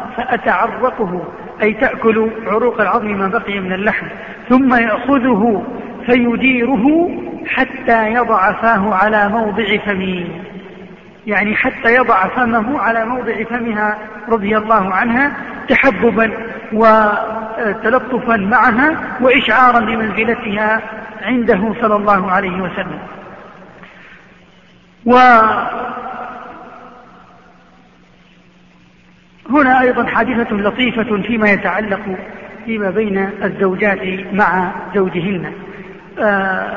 فأتعرقه، أي تأكل عروق العظم ما بقي من اللحم، ثم يأخذه فيديره حتى يضع فاه على موضع فمه. يعني حتى يضع فمه على موضع فمها رضي الله عنها تحببا وتلطفا معها وإشعارا لمنزلتها عنده صلى الله عليه وسلم. وهنا أيضا حادثة لطيفة فيما يتعلق فيما بين الزوجات مع زوجهن. آه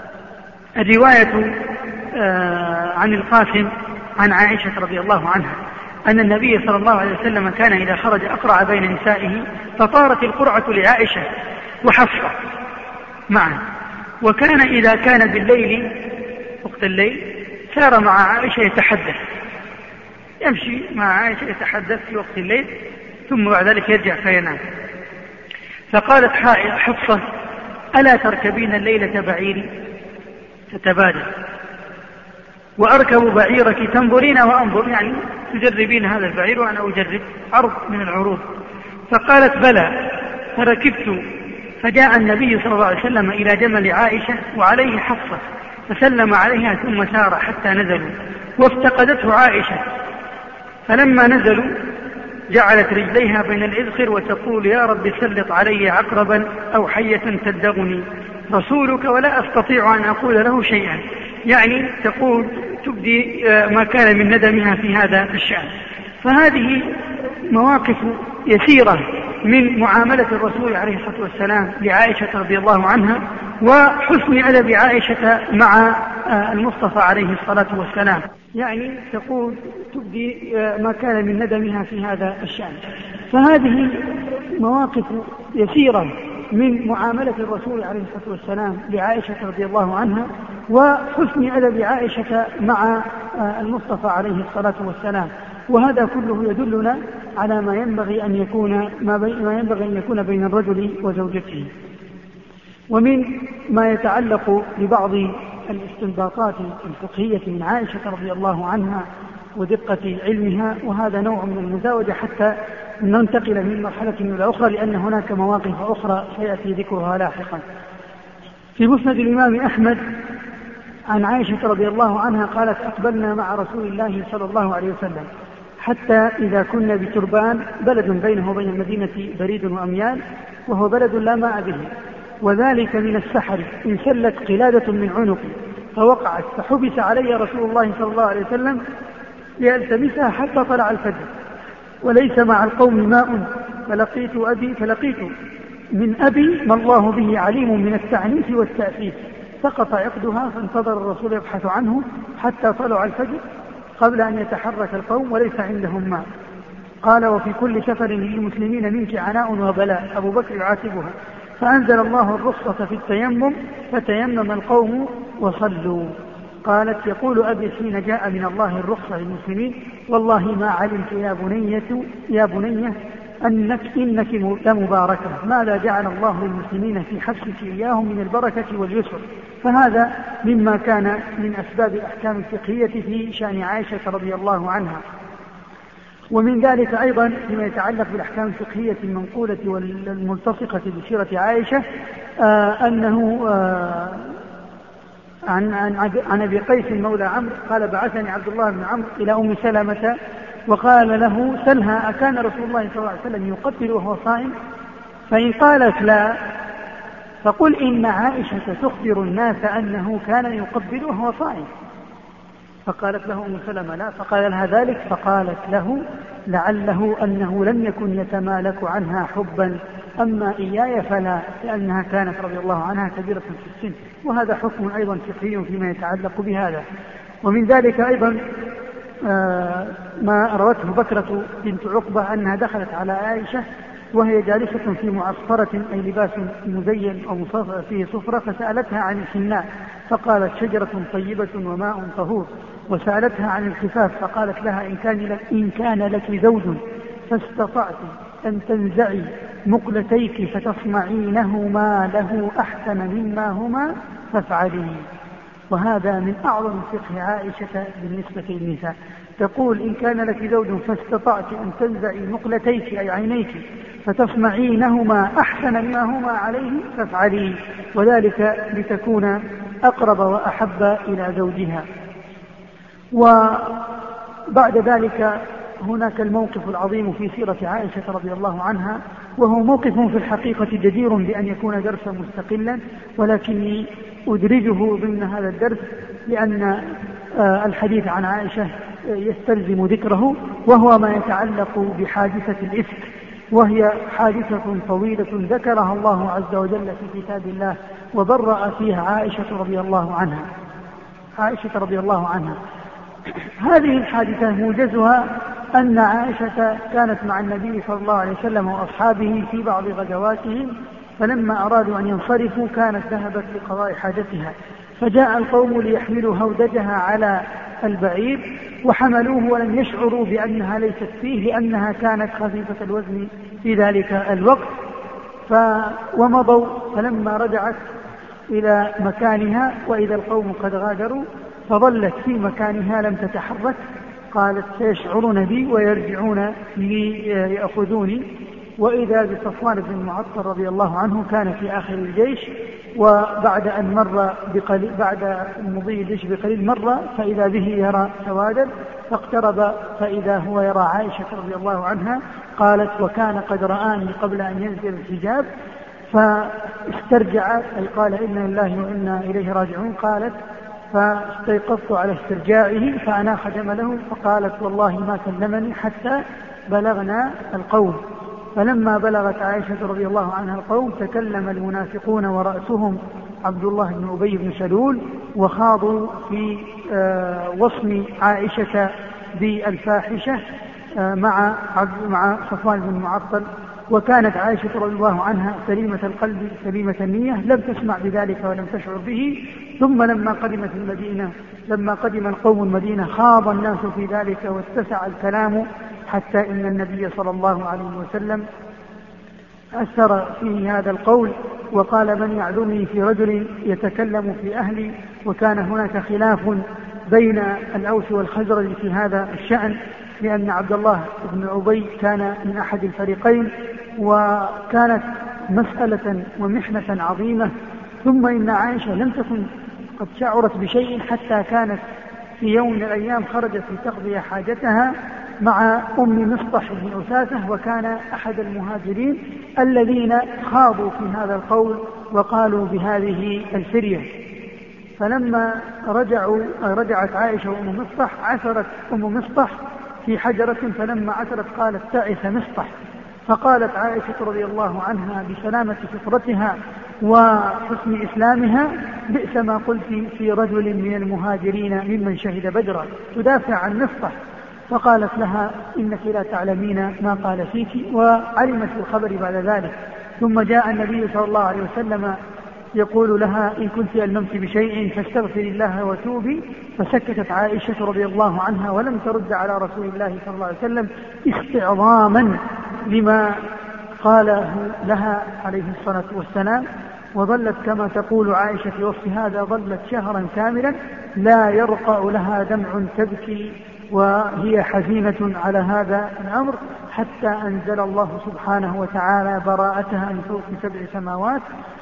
الرواية آه عن القاسم عن عائشة رضي الله عنها أن النبي صلى الله عليه وسلم كان إذا خرج أقرع بين نسائه فطارت القرعة لعائشة وحفصة معا، وكان إذا كان بالليل وقت الليل سار مع عائشة يتحدث، يمشي مع عائشة يتحدث في وقت الليل ثم بعد ذلك يرجع فينام. فقالت حفصة: ألا تركبين الليلة بعيري؟ تتبادل، وأركب بعيرك تنظرين وأنظر، يعني تجربين هذا البعير وأنا أجرب، عرض من العروض. فقالت: بلى. فركبت، فجاء النبي صلى الله عليه وسلم إلى جمل عائشة وعليه حفصة فسلم عليها ثم سار حتى نزلوا، وافتقدته عائشة، فلما نزلوا جعلت رجليها بين الإذخر وتقول: يا رب سلط علي عقربا أو حية تدغني رسولك ولا أستطيع أن أقول له شيئا، يعني تقول تبدي ما كان من ندمها في هذا الشأن. فهذه مواقف يسيرة من معاملة الرسول عليه الصلاة والسلام لعائشة رضي الله عنها وحسن أدب عائشة مع المصطفى عليه الصلاة والسلام، يعني تقول تبدي ما كان من ندمها في هذا الشأن. فهذه مواقف يسيرة من معاملة الرسول عليه الصلاة والسلام لعائشة رضي الله عنها وحسن أدب عائشة مع المصطفى عليه الصلاة والسلام. وهذا كله يدلنا على ما ينبغي أن يكون ما ينبغي أن يكون بين الرجل وزوجته. ومن ما يتعلق ببعض الاستنباطات الفقهية من عائشة رضي الله عنها ودقة علمها، وهذا نوع من المزاوجة حتى ننتقل من مرحلة إلى أخرى، لأن هناك مواقف أخرى سيأتي ذكرها لاحقا. في مسند الإمام أحمد عن عائشة رضي الله عنها قالت: أقبلنا مع رسول الله صلى الله عليه وسلم حتى إذا كنا بتربان، بلد بينه وبين المدينة بريد وأميال، وهو بلد لا ماء به، وذلك من السحر، انسلت قلادة من عنقي فوقعت، فحبس علي رسول الله صلى الله عليه وسلم لألتمسها حتى طلع الفجر، وليس مع القوم ماء، فلقيت أبي فلقيت من أبي ما الله به عليم من التعنيف والتأسيس، سقط عقدها، فانتظر الرسول يبحث عنه حتى طلع الفجر قبل أن يتحرك القوم وليس عندهم ماء. قال: وفي كل سفر للمسلمين منك عناء وبلاء. أبو بكر يعاتبها، فأنزل الله الرخصة في التيمم فتيمم القوم وصلوا. قالت: يقول أبي حين جاء من الله الرخصة للمسلمين: والله ما علمت يا بنية يا بنية أنك إنك لمباركة، ماذا جعل الله للمسلمين في حبسك إياهم من البركة واليسر. فهذا مما كان من أسباب الأحكام الفقهية في شأن عائشة رضي الله عنها. ومن ذلك أيضا فيما يتعلق بالأحكام الفقهية المنقولة والملتصقة بسيرة عائشة آه أنه آه عن, عن, عن أبي قيس مولى عمرو قال: بعثني عبد الله بن عمرو إلى أم سلمة وقال له: سلها أكان رسول الله صلى الله عليه وسلم يقبل وهو صائم؟ فإن قالت لا فقل إن عائشة تخبر الناس أنه كان يقبل وهو صائم. فقالت له أم سلمة: لا. فقال لها ذلك، فقالت له: لعله أنه لم يكن يتمالك عنها حبا، أما إياي فلا، لأنها كانت رضي الله عنها كبيرة في السن. وهذا حكم أيضا فقهي فيما يتعلق بهذا. ومن ذلك أيضا آه ما روته بكرة بنت عقبة أنها دخلت على عائشة وهي جالسة في معصفرة أي لباس مزين أو مصفى فيه صفرة، فسألتها عن الحناء فقالت: شجرة طيبة وماء طهور. وسألتها عن الخفاف فقالت لها: إن كان لك, إن كان لك زوج فاستطعت أن تنزعي مقلتيك فتصنعينهما له أحسن مما هما فافعلي. وهذا من أعظم فقه عائشة بالنسبة للنساء. تقول: إن كان لك زوج فاستطعت أن تنزعي مقلتيك أي عينيك فتصنعينهما أحسن مما هما عليه فافعلي، وذلك لتكون أقرب وأحب إلى زوجها. وبعد ذلك هناك الموقف العظيم في سيرة عائشة رضي الله عنها، وهو موقف في الحقيقة جدير بأن يكون درسا مستقلا، ولكني أدرجه ضمن هذا الدرس لأن الحديث عن عائشة يستلزم ذكره، وهو ما يتعلق بحادثة الإفك، وهي حادثة طويلة ذكرها الله عز وجل في كتاب الله وبرأ فيها عائشة رضي الله عنها عائشة رضي الله عنها. هذه الحادثة موجزها أن عائشة كانت مع النبي صلى الله عليه وسلم وأصحابه في بعض غزواتهم، فلما أرادوا أن ينصرفوا كانت ذهبت لقضاء حاجتها، فجاء القوم ليحملوا هودجها على البعير وحملوه ولم يشعروا بأنها ليست فيه لأنها كانت خفيفة الوزن في ذلك الوقت. ف... ومضوا، فلما رجعت إلى مكانها وإذا القوم قد غادروا فظلت في مكانها لم تتحرك. قالت سيشعرون بي ويرجعون ليأخذوني، وإذا بصفوان بن المعطل رضي الله عنه كان في آخر الجيش، وبعد أن مر بقليل بعد مضي الجيش بقليل مر فإذا به يرى سوادا، فاقترب فإذا هو يرى عائشة رضي الله عنها. قالت وكان قد رآني قبل أن ينزل الحجاب فاسترجع، أي قال إنا لله وإنا إليه راجعون. قالت فاستيقظت على استرجاعه فأناخ جمله، فقالت والله ما كلمني حتى بلغنا القوم. فلما بلغت عائشة رضي الله عنها القوم تكلم المنافقون ورأسهم عبد الله بن أبي بن سلول، وخاضوا في وصم عائشة بالفاحشة مع مع صفوان بن المعطل. وكانت عائشة رضي الله عنها سليمة القلب سليمة النية، لم تسمع بذلك ولم تشعر به. ثم لما قدمت المدينة لما قدم القوم المدينة خاض الناس في ذلك واتسع الكلام، حتى إن النبي صلى الله عليه وسلم أثر في هذا القول وقال من يعذرني في رجل يتكلم في أهلي. وكان هناك خلاف بين الأوس والخزرج في هذا الشأن، لأن عبد الله بن أبي كان من أحد الفريقين، وكانت مسألة ومحنة عظيمة. ثم إن عائشة لم تكن قد شعرت بشيء حتى كانت في يوم من الأيام خرجت لتقضي حاجتها مع أم مصطح بن أساسة، وكان أحد المهاجرين الذين خاضوا في هذا القول وقالوا بهذه الفرية. فلما رجعوا رجعت عائشة وأم مصطح عثرت أم مصطح في حجرة، فلما عثرت قالت تعس مصطح. فقالت عائشة رضي الله عنها بسلامة فطرتها وحسن إسلامها بئس ما قلت في رجل من المهاجرين ممن شهد بدرا، تدافع عن مصطح. فقالت لها إنك لا تعلمين ما قال فيك، وعلمت الخبر بعد ذلك. ثم جاء النبي صلى الله عليه وسلم يقول لها إن كنت ألممت بشيء فاستغفري الله وتوبي. فسكتت عائشة رضي الله عنها ولم ترد على رسول الله صلى الله عليه وسلم استعظاما لما قاله لها عليه الصلاة والسلام. وظلت كما تقول عائشة في وصف هذا ظلت شهرا كاملا لا يرقع لها دمع تبكي وهي حزينة على هذا الأمر، حتى أنزل الله سبحانه وتعالى براءتها من فوق سبع سماوات.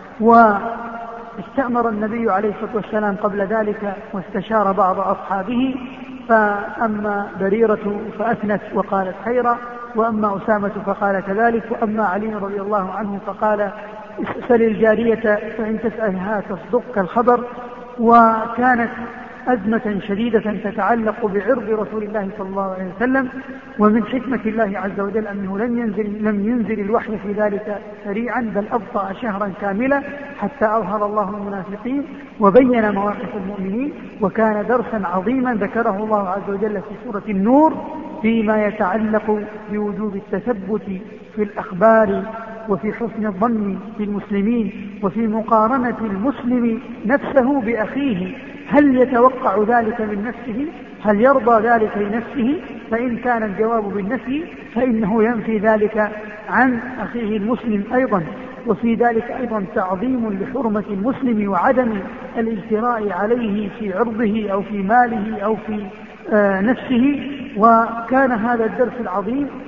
واستأمر النبي عليه الصلاة والسلام قبل ذلك واستشار بعض أصحابه، فأما بريرة فأثنت وقالت خيرا، وأما أسامة فقال كذلك، وأما علي رضي الله عنه فقال اسأل الجارية فإن تسألها تصدقك الخبر. وكانت أزمة شديدة تتعلق بعرض رسول الله صلى الله عليه وسلم، ومن حكمة الله عز وجل أنه لم ينزل, لم ينزل الوحي في ذلك سريعا، بل أبطأ شهرا كاملا حتى أظهر الله المنافقين وبين مواقف المؤمنين. وكان درسا عظيما ذكره الله عز وجل في سورة النور فيما يتعلق بوجوب التثبت في الأخبار وفي حسن الظن في المسلمين، وفي مقارنة المسلم نفسه بأخيه، هل يتوقع ذلك من نفسه؟ هل يرضى ذلك لنفسه؟ فإن كان الجواب بالنفي فإنه ينفي ذلك عن أخيه المسلم أيضا. وفي ذلك أيضا تعظيم لحرمة المسلم وعدم الاجتراء عليه في عرضه أو في ماله أو في آه نفسه. وكان هذا الدرس العظيم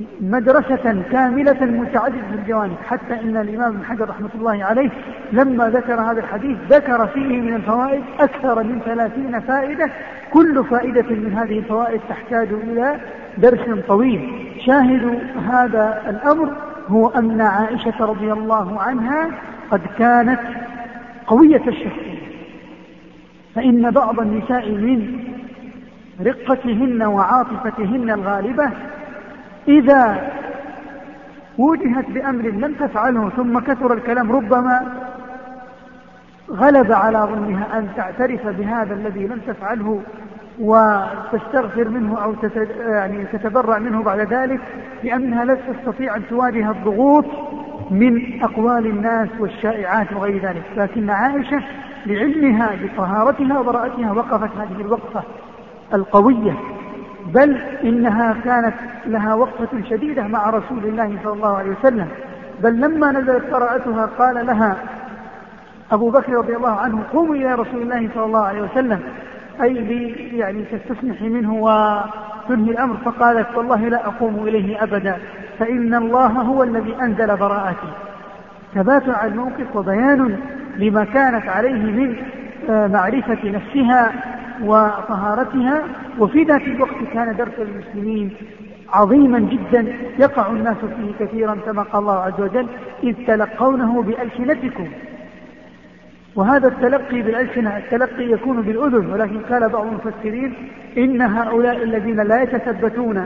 مدرسة كاملة متعددة الجوانب، حتى إن الإمام ابن حجر رحمة الله عليه لما ذكر هذا الحديث ذكر فيه من الفوائد أكثر من ثلاثين فائدة، كل فائدة من هذه الفوائد تحتاج إلى درس طويل. شاهد هذا الأمر هو أن عائشة رضي الله عنها قد كانت قوية الشخصية، فإن بعض النساء من رقتهن وعاطفتهن الغالبة إذا وجهت بأمر لم تفعله ثم كثر الكلام ربما غلب على ظنها أن تعترف بهذا الذي لم تفعله وتستغفر منه أو يعني تتبرع منه بعد ذلك، لأنها لا تستطيع أن تواجه الضغوط من أقوال الناس والشائعات وغير ذلك. لكن عائشة لعلمها بطهارتها وبراءتها وقفت هذه الوقفة القوية، بل إنها كانت لها وقفة شديدة مع رسول الله صلى الله عليه وسلم. بل لما نزلت براءتها قال لها أبو بكر رضي الله عنه قومي إلى رسول الله صلى الله عليه وسلم، أي لي يعني تستسمحي منه وتنهي الأمر، فقالت والله لا أقوم إليه أبدا فإن الله هو الذي أنزل براءتي. ثبات على الموقف وبيان لما كانت عليه من معرفة نفسها وطهارتها. وفي ذات الوقت كان درس المسلمين عظيما جدا يقع الناس فيه كثيرا، كما قال الله عز وجل إذ تلقونه بألسنتكم. وهذا التلقي بالألسنة التلقي يكون بالأذن، ولكن قال بعض المفسرين إن هؤلاء الذين لا يتثبتون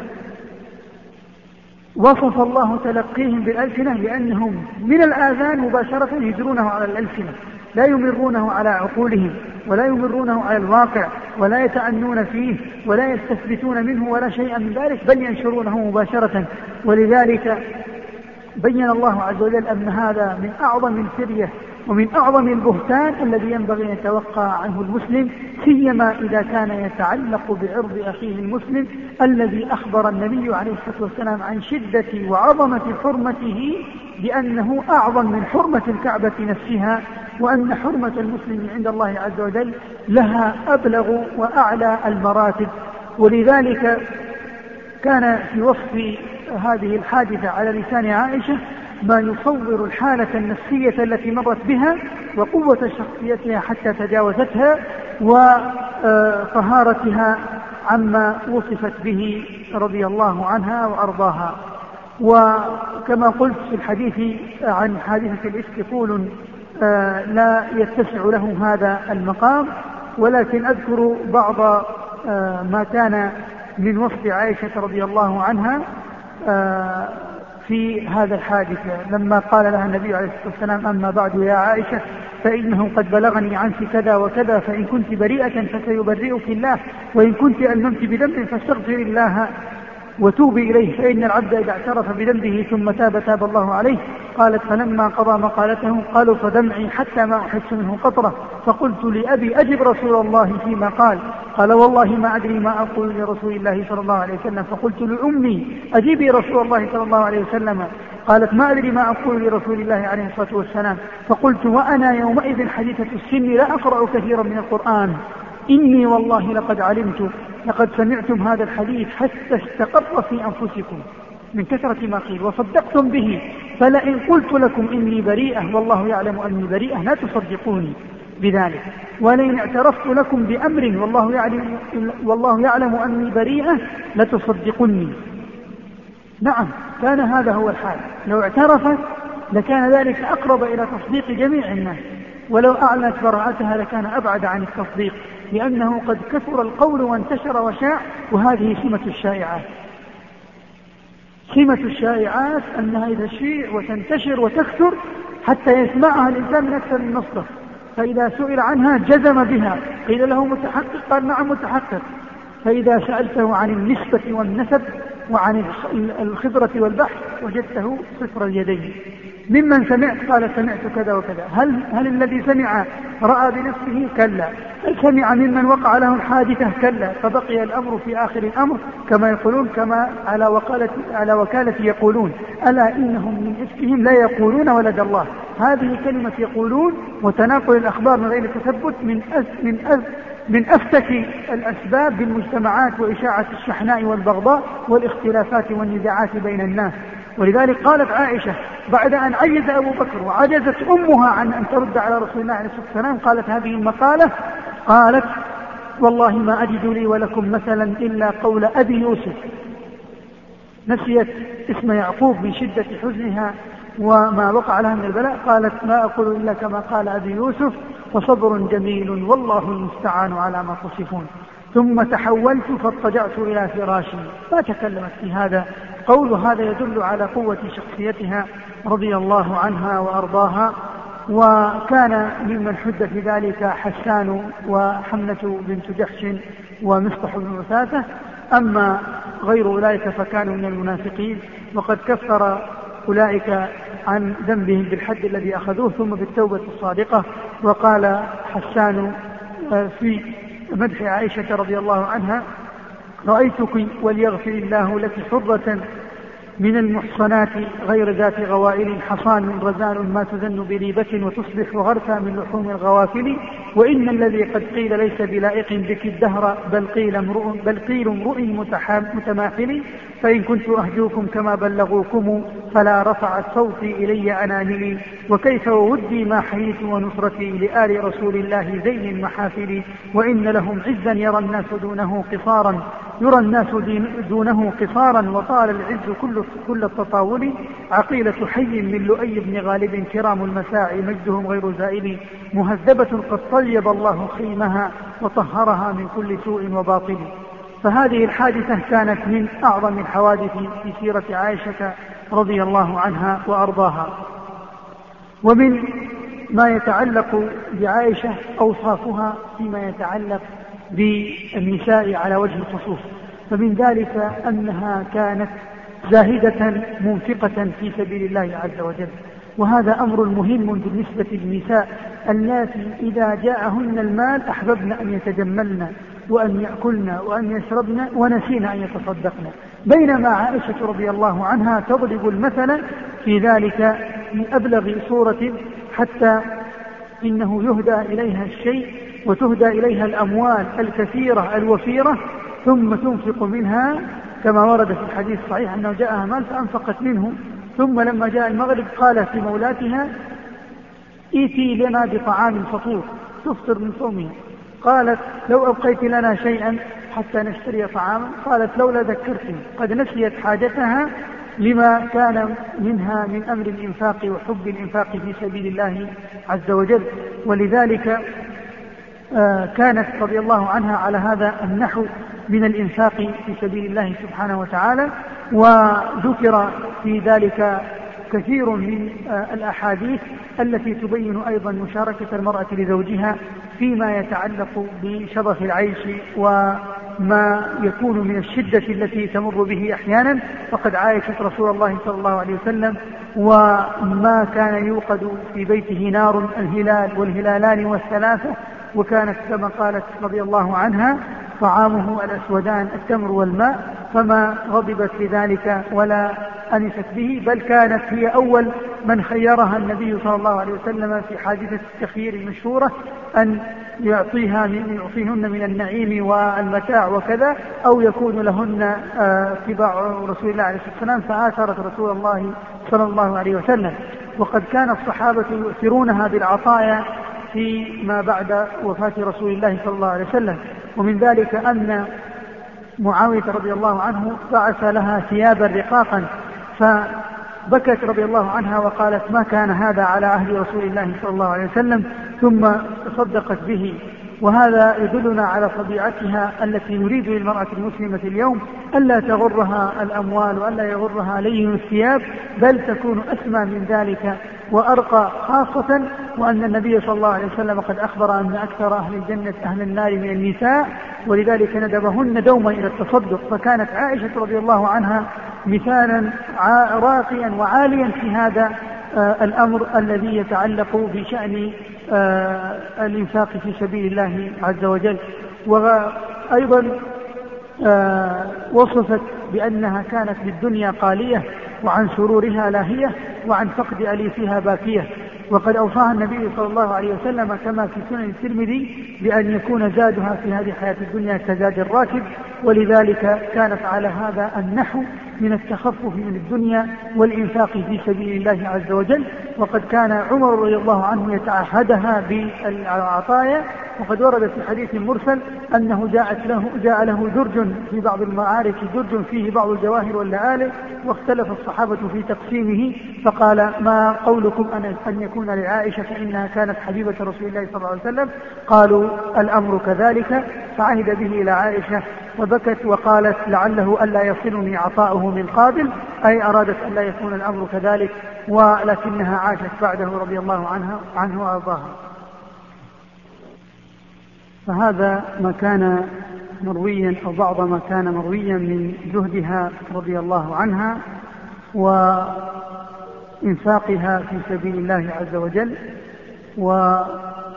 وصف الله تلقيهم بالألسنة لأنهم من الآذان مباشرة يجرونه على الألسنة، لا يمرونه على عقولهم ولا يمرونه على الواقع ولا يتعنون فيه ولا يستثبتون منه ولا شيئا من ذلك، بل ينشرونه مباشرة. ولذلك بين الله عز وجل أن هذا من أعظم الفرية ومن أعظم البهتان الذي ينبغي أن يتوقع عنه المسلم، سيما إذا كان يتعلق بعرض أخيه المسلم الذي أخبر النبي عليه الصلاة والسلام عن شدة وعظمة حرمته بأنه أعظم من حرمة الكعبة نفسها، وأن حرمة المسلم عند الله عز وجل لها أبلغ وأعلى المراتب. ولذلك كان في وصف هذه الحادثة على لسان عائشة ما يصور الحالة النفسية التي مرت بها وقوة شخصيتها حتى تجاوزتها وطهارتها عما وصفت به رضي الله عنها وأرضاها. وكما قلت في الحديث عن حادثة الإفك قول لا يتسع له هذا المقام، ولكن أذكر بعض ما كان من وصف عائشة رضي الله عنها في هذا الحادث لما قال لها النبي عليه الصلاة والسلام أما بعد يا عائشة فإنه قد بلغني عنك كذا وكذا، فإن كنت بريئة فسيبرئك الله، وإن كنت ألممت بذنب فاستغفر الله وتوبي إليه، فإن العبد إذا اعترف بذنبه ثم تاب تاب الله عليه. قالت فلما قضى مقالته قالوا فدمعي حتى ما أحس منه قطرة، فقلت لأبي أجب رسول الله فيما قال، قال والله ما أدري ما أقول لرسول الله صلى الله عليه وسلم، فقلت لأمي أجيبي رسول الله صلى الله عليه وسلم، قالت ما أدري ما أقول لرسول الله عليه الصلاة والسلام، فقلت وأنا يومئذ حديثة السن لا أقرأ كثيرا من القرآن، إني والله لقد علمت لقد سمعتم هذا الحديث حتى استقر في أنفسكم من كثرة ما قيل وصدقتم به، فلئن قلت لكم إني بريئة والله يعلم أني بريئة لا تصدقوني بذلك، ولئن اعترفت لكم بأمر والله يعلم, والله يعلم أني بريئة لتصدقني. نعم كان هذا هو الحال، لو اعترفت لكان ذلك أقرب إلى تصديق جميع الناس، ولو أعلنت براءتها لكان أبعد عن التصديق، لأنه قد كثر القول وانتشر وشاع، وهذه سمة الشائعات. سمة الشائعات أنها تشيع وتنتشر وتكثر حتى يسمعها الإنسان من أكثر من مصدر، فإذا سئل عنها جزم بها، قيل له متحقق قال نعم متحقق، فإذا سألته عن النسبة والنسب وعن الخبرة والبحث وجدته صفر اليدين. ممن سمعت؟ قال سمعت كذا وكذا. هل, هل الذي سمع رأى بنفسه؟ كلا. هل سمع ممن وقع له الحادثة؟ كلا. فبقي الأمر في آخر الأمر كما يقولون، كما على وكالة, على وكالة يقولون: ألا إنهم من إفكهم لا يقولون ولد الله. هذه كلمة يقولون وتناقل الأخبار من غير تثبت من أس من أس من أفتك الأسباب بالمجتمعات وإشاعة الشحناء والبغضاء والاختلافات والنزاعات بين الناس. ولذلك قالت عائشة بعد أن عجز أبو بكر وعجزت أمها عن أن ترد على رسول الله عليه الصلاة والسلام، قالت هذه المقالة، قالت: والله ما أجد لي ولكم مثلا إلا قول أبي يوسف. نسيت اسم يعقوب من شدة حزنها وما وقع لها من البلاء، قالت: ما أقول إلا كما قال أبي يوسف، فصبر جميل والله المستعان على ما تصفون. ثم تحولت فاضطجعت إلى فراشي. ما تكلمت في هذا. قول هذا يدل على قوة شخصيتها رضي الله عنها وأرضاها. وكان ممن حد في ذلك حسان وحملة بنت جحش ومصطح بن عثاثة. أما غير أولئك فكانوا من المنافقين، وقد كفر أولئك عن ذنبهم بالحد الذي أخذوه ثم بالتوبة الصادقة. وقال حسان في مدح عائشة رضي الله عنها: رأيتك وليغفر الله لك حرة من المحصنات غير ذات غوائل، حصان رزان ما تذن بريبة وتصبح غرفا من لحوم الغوافل، وإن الذي قد قيل ليس بلائق بك الدهر، بل قيل امرؤ بل قيل امرؤ متماحل، فإن كنت أهجوكم كما بلغوكم فلا رفعت صوتي إلي أناملي، وكيف وودي ما حييت ونصرتي لآل رسول الله زين المحافل، وإن لهم عزا يرى الناس دونه قصارا يرى الناس دونه قصارا، وطال العز كل, كل التطاول، عقيلة حي من لؤي بن غالب كرام المساعي مجدهم غير زائل، مهذبة قد طيب الله خيمها وطهرها من كل سوء وباطل. فهذه الحادثة كانت من أعظم الحوادث في سيرة عائشة رضي الله عنها وأرضاها. ومن ما يتعلق بعائشة أوصافها فيما يتعلق بالنساء على وجه الخصوص، فمن ذلك أنها كانت زاهدة منفقة في سبيل الله عز وجل، وهذا أمر مهم بالنسبة للنساء اللاتي إذا جاءهن المال أحببن أن يتجملن وأن يأكلن وأن يشربن ونسين أن يتصدقن، بينما عائشة رضي الله عنها تضرب المثل في ذلك من أبلغ صورة، حتى إنه يهدى إليها الشيء وتهدى إليها الأموال الكثيرة الوفيرة ثم تنفق منها، كما ورد في الحديث الصحيح أنه جاءها مال فأنفقت منه، ثم لما جاء المغرب قالت لمولاتها: إيتي لنا بطعام فطور تفطر من صومها. قالت: لو أبقيت لنا شيئا حتى نشتري طعاما. قالت: لولا ذكرتني. قد نسيت حاجتها لما كان منها من أمر الإنفاق وحب الإنفاق في سبيل الله عز وجل. ولذلك كانت رضي الله عنها على هذا النحو من الإنفاق في سبيل الله سبحانه وتعالى. وذكر في ذلك كثير من الأحاديث التي تبين أيضا مشاركة المرأة لزوجها فيما يتعلق بشرف العيش وما يكون من الشدة التي تمر به أحيانا. فقد عايشت رسول الله صلى الله عليه وسلم وما كان يوقد في بيته نار الهلال والهلالان والثلاثة، وكانت كما قالت رضي الله عنها طعامه الأسودان التمر والماء، فما غضبت لذلك ولا أنست به، بل كانت هي أول من خيرها النبي صلى الله عليه وسلم في حادثة التخيير المشهورة أن يعطيها من يعطيهن من النعيم والمتاع وكذا، أو يكون لهن اتباع رسول الله عليه الصلاة والسلام، فآثرت رسول الله صلى الله عليه وسلم. وقد كان الصحابة يؤثرونها بالعطايا فيما بعد وفاة رسول الله صلى الله عليه وسلم. ومن ذلك أن معاوية رضي الله عنه بعث لها ثيابا رقاقا، فبكت رضي الله عنها وقالت: ما كان هذا على عهد رسول الله صلى الله عليه وسلم، ثم تصدقت به. وهذا يدلنا على طبيعتها التي نريد للمرأة المسلمة اليوم، ألا تغرها الأموال وألا يغرها لين الثياب، بل تكون أسمى من ذلك وأرقى، خاصة وأن النبي صلى الله عليه وسلم قد أخبر أن أكثر أهل الجنة أهل النار من النساء، ولذلك ندبهن دوما إلى التصدق. فكانت عائشة رضي الله عنها مثالا راقيا وعاليا في هذا الأمر الذي يتعلق بشأن الإنفاق في سبيل الله عز وجل. وأيضا وصفت بأنها كانت للدنيا قالية وعن سرورها لاهية وعن فقد أليفها باكية. وقد أوصاها النبي صلى الله عليه وسلم كما في سنن الترمذي بأن يكون زادها في هذه الحياة الدنيا كزاد الراكب، ولذلك كانت على هذا النحو من التخفف من الدنيا والإنفاق في سبيل الله عز وجل. وقد كان عمر رضي الله عنه يتعهدها بالعطايا، وقد ورد في حديث مرسل أنه جاءت له جاء له درج في بعض المعارك، درج فيه بعض الجواهر واللآلئ، واختلف الصحابة في تقسيمه، فقال: ما قولكم أن يكون لعائشة فإنها كانت حبيبة رسول الله صلى الله عليه وسلم؟ قالوا: الأمر كذلك. فعهد به إلى عائشة وبكت وقالت: لعله ألا يصلني عطاؤه من قابل، أي أرادت ألا يكون الأمر كذلك، ولكنها عاشت بعده رضي الله عنها عنه وأرضاها. فهذا ما كان مرويا أو بعض ما كان مرويا من زهدها رضي الله عنها وإنفاقها في سبيل الله عز وجل. وعن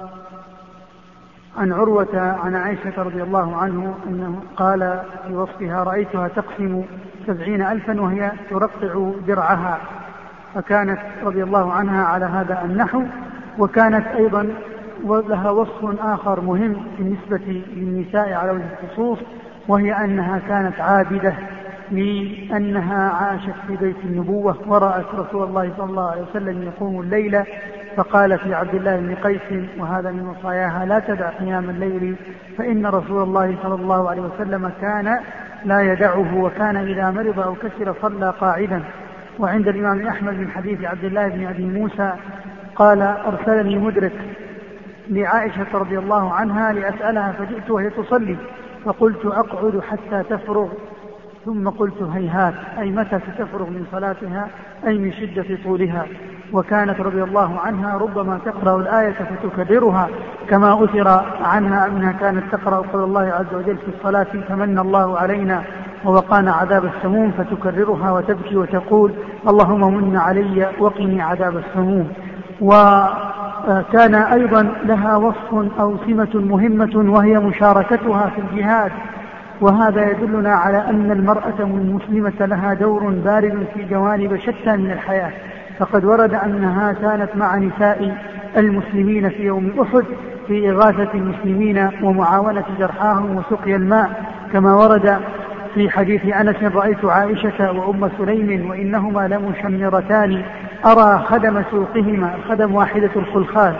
عروة عن عائشة رضي الله عنه أنه قال في وصفها: رأيتها تقسم سبعين ألفا وهي ترقع درعها. فكانت رضي الله عنها على هذا النحو. وكانت أيضا ولها وصف آخر مهم بالنسبة للنساء على وجه الخصوص، وهي أنها كانت عابدة، لأنها عاشت في بيت النبوة ورأت رسول الله صلى الله عليه وسلم يقوم الليل، فقالت لعبد الله بن قيس وهذا من وصاياها: لا تدع قيام الليل فإن رسول الله صلى الله عليه وسلم كان لا يدعه، وكان إذا مرض أو كسر صلى قاعدا. وعند الإمام أحمد من حديث عبد الله بن أبي موسى قال: أرسلني مدرك لعائشة رضي الله عنها لأسألها، فجئت وهي تصلي فقلت: أقعد حتى تفرغ، ثم قلت: هيهات، أي متى ستفرغ من صلاتها، أي من شدة طولها. وكانت رضي الله عنها ربما تقرأ الآية فتكررها، كما أثر عنها أنها كانت تقرأ قول الله عز وجل في الصلاة: تمنى الله علينا ووقانا عذاب السموم، فتكررها وتبكي وتقول: اللهم من علي وقني عذاب السموم. وكان أيضا لها وصف أو سمة مهمة وهي مشاركتها في الجهاد، وهذا يدلنا على أن المرأة المسلمة لها دور بارز في جوانب شتى من الحياة. فقد ورد أنها كانت مع نساء المسلمين في يوم أحد في إغاثة المسلمين ومعاونة جرحاهم وسقيا الماء، كما ورد في حديث أنس: رأيت عائشة وأم سليم وإنهما لمشمرتان أرى خدم سوقهما، الخدم واحدة الخلخال،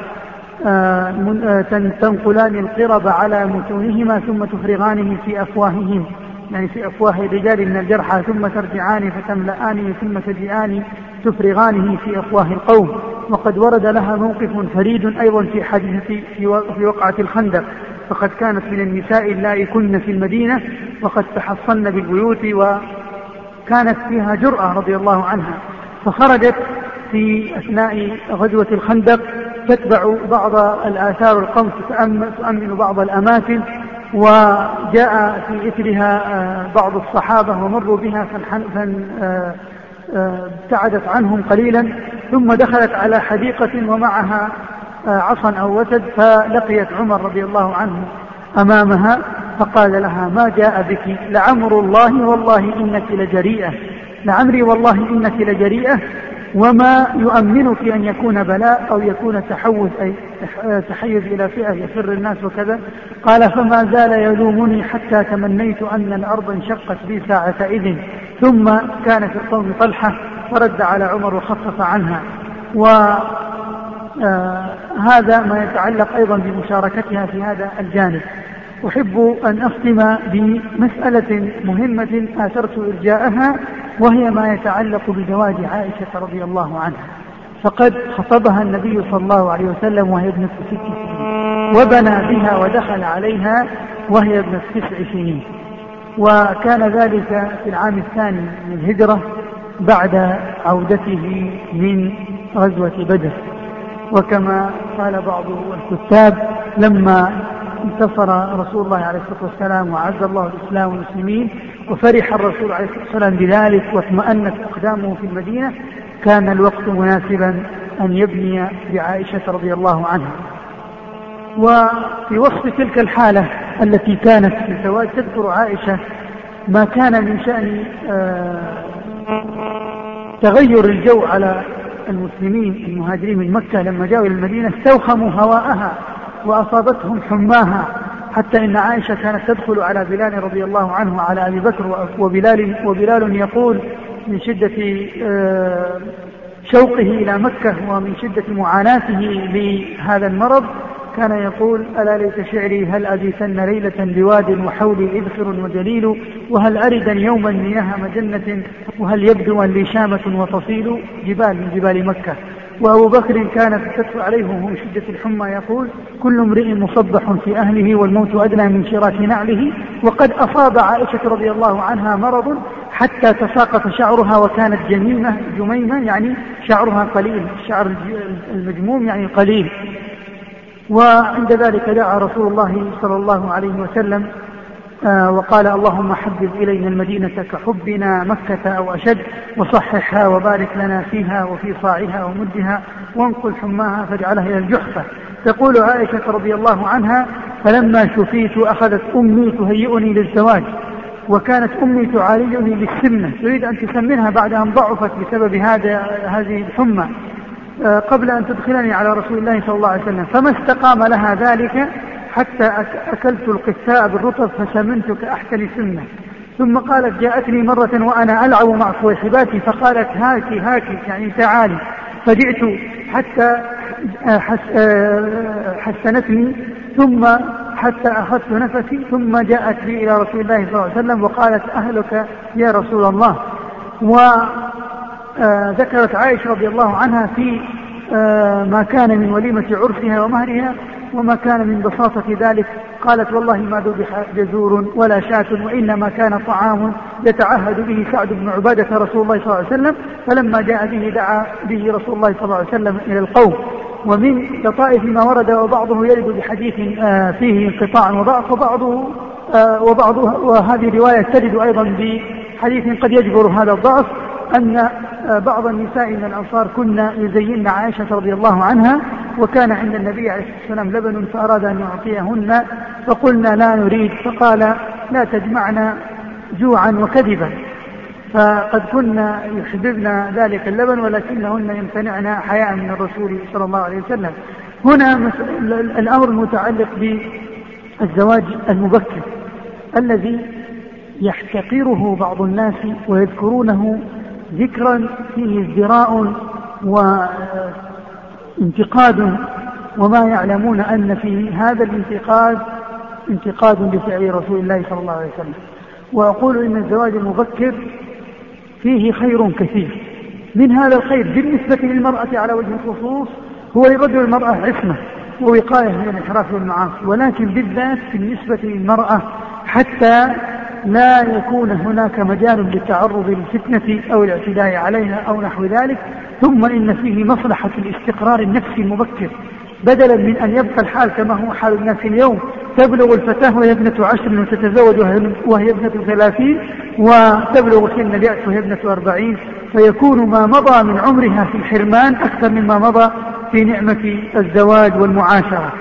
تنقلان القرب على متونهما ثم تفرغانه في أفواههم، يعني في أفواه الرجال من الجرحى، ثم ترجعان فتملآن ثم تجيئان تفرغانه في أفواه القوم. وقد ورد لها موقف فريد أيضا في حادثة في وقعة الخندق، فقد كانت من النساء اللائي كن في المدينة وقد تحصن بالبيوت، وكانت فيها جرأة رضي الله عنها، فخرجت في أثناء غزوة الخندق تتبع بعض الآثار القوم، تؤمن بعض الأماكن، وجاء في إثرها بعض الصحابة ومروا بها فابتعدت عنهم قليلا، ثم دخلت على حديقة ومعها عصا أو وتد، فلقيت عمر رضي الله عنه أمامها فقال لها: ما جاء بك؟ لعمر الله والله إنك لجريئة، لعمري والله إنك لجريئة، وما يؤمنك أن يكون بلاء أو يكون تحوز أي تحيز إلى فئة يفر الناس وكذا. قال: فما زال يلومني حتى تمنيت أن الأرض انشقت بي ساعة إذن. ثم كان في القوم طلحة فرد على عمر وخفف عنها. وهذا ما يتعلق أيضا بمشاركتها في هذا الجانب. أحب أن أختم بمسألة مهمة آثرت إرجاءها، وهي ما يتعلق بزواج عائشة رضي الله عنها. فقد خطبها النبي صلى الله عليه وسلم وهي ابنة ست سنين، وبنى بها ودخل عليها وهي ابنة تسع سنين، وكان ذلك في العام الثاني من الهجرة بعد عودته من غزوة بدر. وكما قال بعض الكتاب: لما انتصر رسول الله عليه الصلاة والسلام وعز الله الإسلام والمسلمين وفرح الرسول عليه الصلاة والسلام بذلك واطمأنت أقدامه في المدينة، كان الوقت مناسبا أن يبني بعائشة رضي الله عنها. وفي وصف تلك الحالة التي كانت في الزواج تذكر عائشة ما كان من شأن تغير الجو على المسلمين المهاجرين من مكة لما جاءوا إلى المدينة، استوخموا هواءها وأصابتهم حماها، حتى إن عائشة كانت تدخل على بلال رضي الله عنه وعلى أبي بكر، وبلال, وبلال يقول من شدة شوقه إلى مكة ومن شدة معاناته لهذا المرض كان يقول: ألا ليت شعري هل أبيتن ليلة بواد وحولي إذخر وجليل، وهل أردا يوما مياه مجنة، وهل يبدو لي شامة وتصيل، جبال من جبال مكة. وأبو بكر كانت تدخل عليه من شدة الحمى يقول: كل امرئ مصبح في أهله والموت أدنى من شراك نعله. وقد أصاب عائشة رضي الله عنها مرض حتى تساقط شعرها وكانت جميمة جميمة يعني شعرها قليل، الشعر المجموم يعني قليل. وعند ذلك دعا رسول الله صلى الله عليه وسلم آه وقال: اللهم حبب إلينا المدينة كحبنا مكة أو أشد، وصححها وبارك لنا فيها وفي صاعها ومدها، وانقل حماها فاجعلها إلى الجحفة. تقول عائشة رضي الله عنها: فلما شفيت أخذت أمي تهيئني للزواج، وكانت أمي تعالجني بالسمنة، تريد أن تسمنها بعد أن ضعفت بسبب هذا هذه الحمى قبل أن تدخلني على رسول الله صلى الله عليه وسلم، فما استقام لها ذلك حتى أكلت القثاء بالرطب فسمنت كأحسن سمنة. ثم قالت: جاءتني مرة وأنا ألعب مع صويحباتي فقالت: هاكي هاكي يعني تعالي، فجئت حتى حسنتني ثم حتى أخذت نفسي، ثم جاءت بي إلى رسول الله صلى الله عليه وسلم وقالت: أهلك يا رسول الله. وذكرت عائشة رضي الله عنها في ما كان من وليمة عرسها ومهرها وما كان من بساطة ذلك، قالت: والله ما ذبح جزور ولا شاة، وإنما كان طعام يتعهد به سعد بن عبادة رسول الله صلى الله عليه وسلم، فلما جاء به دعا به رسول الله صلى الله عليه وسلم إلى القوم. ومن لطائف ما ورد وبعضه يرد بحديث فيه انقطاع وضعف، وبعضه وبعضه وهذه رواية ترد أيضا بحديث قد يجبر هذا الضعف، أن بعض النساء من الأنصار كنا يزين عائشة رضي الله عنها، وكان عند النبي عليه الصلاة والسلام لبن فأراد أن يعطيهن فقلنا لا نريد، فقال: لا تجمعنا جوعا وكذبا. فقد كنا يحببن ذلك اللبن ولكنهن يمتنعن حياء من الرسول صلى الله عليه وسلم. هنا الأمر المتعلق بالزواج المبكر الذي يحتقره بعض الناس ويذكرونه ذكرا فيه ازدراء وانتقاد، وما يعلمون أن في هذا الانتقاد انتقاد لفعل رسول الله صلى الله عليه وسلم. وأقول إن الزواج المبكر فيه خير كثير. من هذا الخير بالنسبة للمرأة على وجه الخصوص هو لرجل المرأة عصمة ووقاية من الانحراف والمعاصي، ولكن بالذات بالنسبة للمرأة حتى لا يكون هناك مجال للتعرض للفتنة أو الاعتداء عليها أو نحو ذلك. ثم إن فيه مصلحة الاستقرار النفسي المبكر، بدلا من أن يبقى الحال كما هو حال الناس اليوم، تبلغ الفتاة وهي ابنة عشر وتتزوج وهي ابنة ثلاثين، وتبلغ سن اليأس وهي ابنة أربعين، فيكون ما مضى من عمرها في الحرمان أكثر مما مضى في نعمة الزواج والمعاشرة.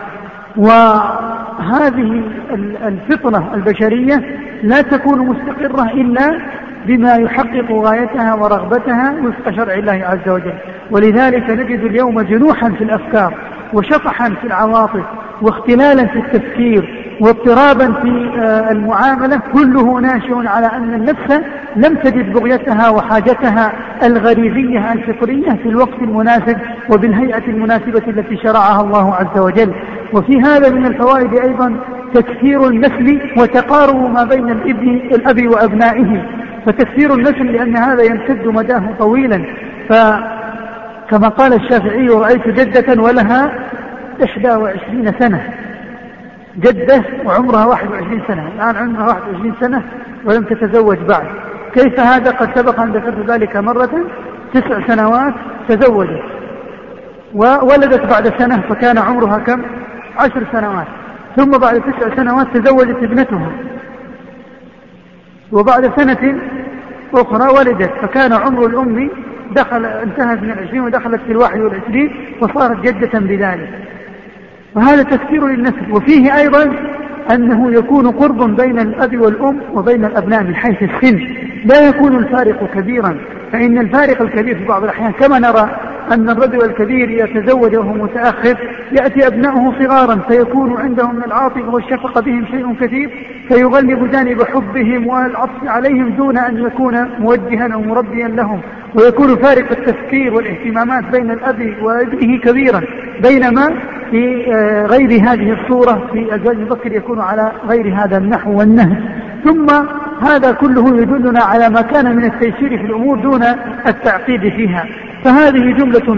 وهذه الفطنة البشرية لا تكون مستقرة إلا بما يحقق غايتها ورغبتها وفق شرع الله عز وجل. ولذلك نجد اليوم جنوحا في الأفكار وشطحا في العواطف واختلالا في التفكير واضطرابا في المعاملة، كله ناشئ على أن النفس لم تجد بغيتها وحاجتها الغريزية الفطرية في الوقت المناسب وبالهيئة المناسبة التي شرعها الله عز وجل. وفي هذا من الفوائد أيضا تكثير النسل وتقارب ما بين الابن الأب وأبنائه، فتكثير النسل لأن هذا يمتد مداه طويلا. فكما قال الشافعي: رأيت جدة ولها إحدى وعشرين سنة، جدة وعمرها واحد وعشرين سنة، الآن عمرها واحد وعشرين سنة ولم تتزوج بعد. كيف هذا؟ قد سبق أن ذكرت ذلك مرة، تسع سنوات تزوجت وولدت بعد سنة فكان عمرها كم؟ عشر سنوات، ثم بعد تسع سنوات تزوجت ابنتها، وبعد سنة أخرى ولدت، فكان عمر الأم دخل انتهت من العشرين ودخلت في الواحد والعشرين وصارت جدة بذلك. وهذا تفسير للنسل. وفيه أيضا أنه يكون قرب بين الأب والأم وبين الأبناء من حيث السن، لا يكون الفارق كبيرا، فإن الفارق الكبير في بعض الأحيان كما نرى أن الرجل الكبير يتزوج وهو متأخر يأتي أبنائه صغارا فيكون عندهم من العاطفة والشفقة بهم شيء كثير فيغلب جانب حبهم والعطف عليهم دون أن يكون موجها أو مربيا لهم، ويكون فارق التفكير والاهتمامات بين الأب وابنه كبيرا، بينما في غير هذه الصورة في الزواج المبكر يكون على غير هذا النحو والنهج. ثم هذا كله يدلنا على ما كان من التيسير في الأمور دون التعقيد فيها. فهذه جملة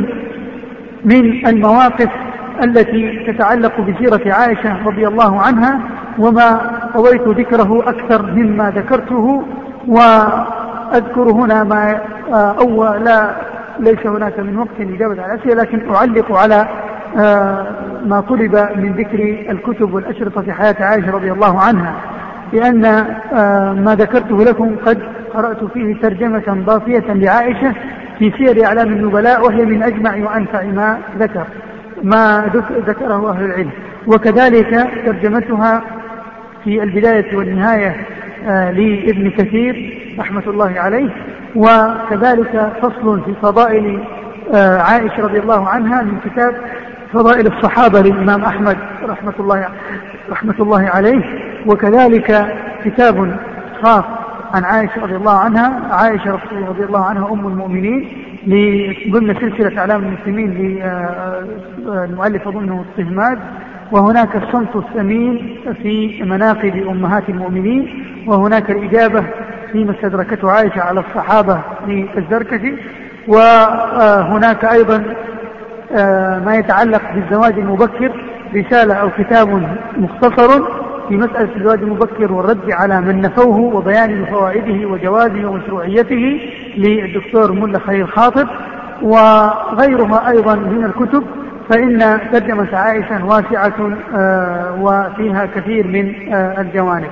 من المواقف التي تتعلق بسيرة عائشة رضي الله عنها، وما طويت ذكره أكثر مما ذكرته، وأذكر هنا ما أو لا ليس هناك من وقت لإجابة على الأسئلة، لكن أعلق على ما طلب من ذكر الكتب والأشرطة في حياة عائشة رضي الله عنها، لأن ما ذكرته لكم قد قرأت فيه ترجمة ضافية لعائشة في سير أعلام النبلاء، وهي من أجمع وأنفع ما ذكر ما ذكره أهل العلم، وكذلك ترجمتها في البداية والنهاية لابن كثير رحمة الله عليه، وكذلك فصل في فضائل عائشة رضي الله عنها من كتاب فضائل الصحابة للإمام أحمد رحمة الله رحمة الله عليه، وكذلك كتاب خاص عن عائشة رضي الله عنها، عائشة رضي الله عنها أم المؤمنين، ضمن سلسلة أعلام المسلمين للمؤلف أظنه الطهماد، وهناك الصمت الثمين في مناقب أمهات المؤمنين، وهناك الإجابة فيما استدركته عائشة على الصحابة للزركشي، وهناك أيضا ما يتعلق بالزواج المبكر، رسالة أو كتاب مختصر في مسألة الزواج المبكر والرد على من نفوه وبيان فوائده وجوازه ومشروعيته للدكتور ملا خليل خاطب، وغيرها أيضا من الكتب، فإن ترجمة عائشة واسعة وفيها كثير من الجوانب.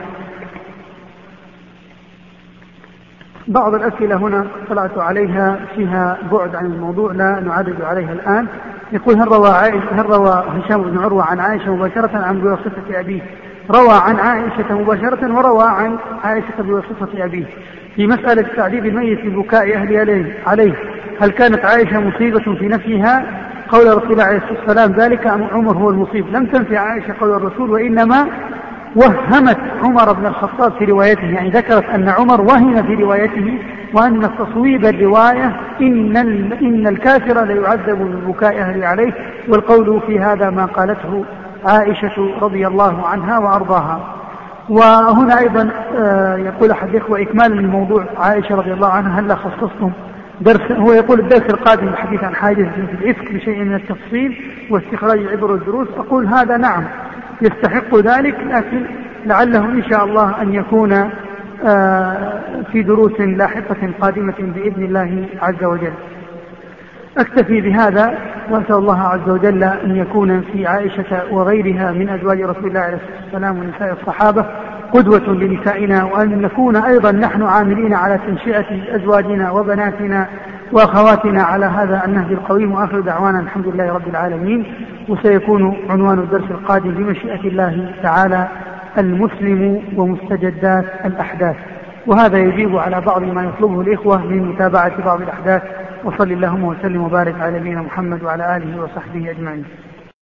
بعض الأسئلة هنا طلعت عليها فيها بعد عن الموضوع لا نعرج عليها الآن. يقول هل روى, هل روى هشام بن عروة عن عائشة مباشرة عن بواسطة أبيه؟ روى عن عائشة مباشرة وروى عن عائشة بواسطة أبيه. في مسألة تعذيب الميت ببكاء أهل عليه، هل كانت عائشة مصيبة في نفيها قول رسول الله عليه الصلاة والسلام ذلك أم عمر هو المصيب؟ لم تنفي عائشة قول الرسول، وإنما وهمت عمر بن الخطاب في روايته، يعني ذكرت أن عمر وهم في روايته، وأن تصويب الرواية إن, إن الكافر ليعذب ببكاء أهل عليه، والقول في هذا ما قالته عائشة رضي الله عنها وأرضاها. وهنا أيضا يقول أحد الإخوة إكمالا للموضوع عائشة رضي الله عنها، هل خصصتم درس؟ هو يقول الدرس القادم الحديث عن حاجة في الإفك بشيء من التفصيل واستخراج العبر والدروس. أقول هذا نعم يستحق ذلك، لكن لعله إن شاء الله أن يكون في دروس لاحقة قادمة بإذن الله عز وجل. أكتفي بهذا، وأسأل الله عز وجل أن يكون في عائشة وغيرها من أزواج رسول الله عليه الصلاة والسلام ونساء الصحابة قدوة لنسائنا، وأن نكون أيضا نحن عاملين على تنشئة أزواجنا وبناتنا وأخواتنا على هذا النهج القويم. وآخر دعوانا الحمد لله رب العالمين. وسيكون عنوان الدرس القادم بمشيئة الله تعالى المسلم ومستجدات الأحداث، وهذا يجيب على بعض ما يطلبه الإخوة من متابعة بعض الأحداث. وصل اللهم وسلم وبارك على نبينا محمد وعلى آله وصحبه أجمعين.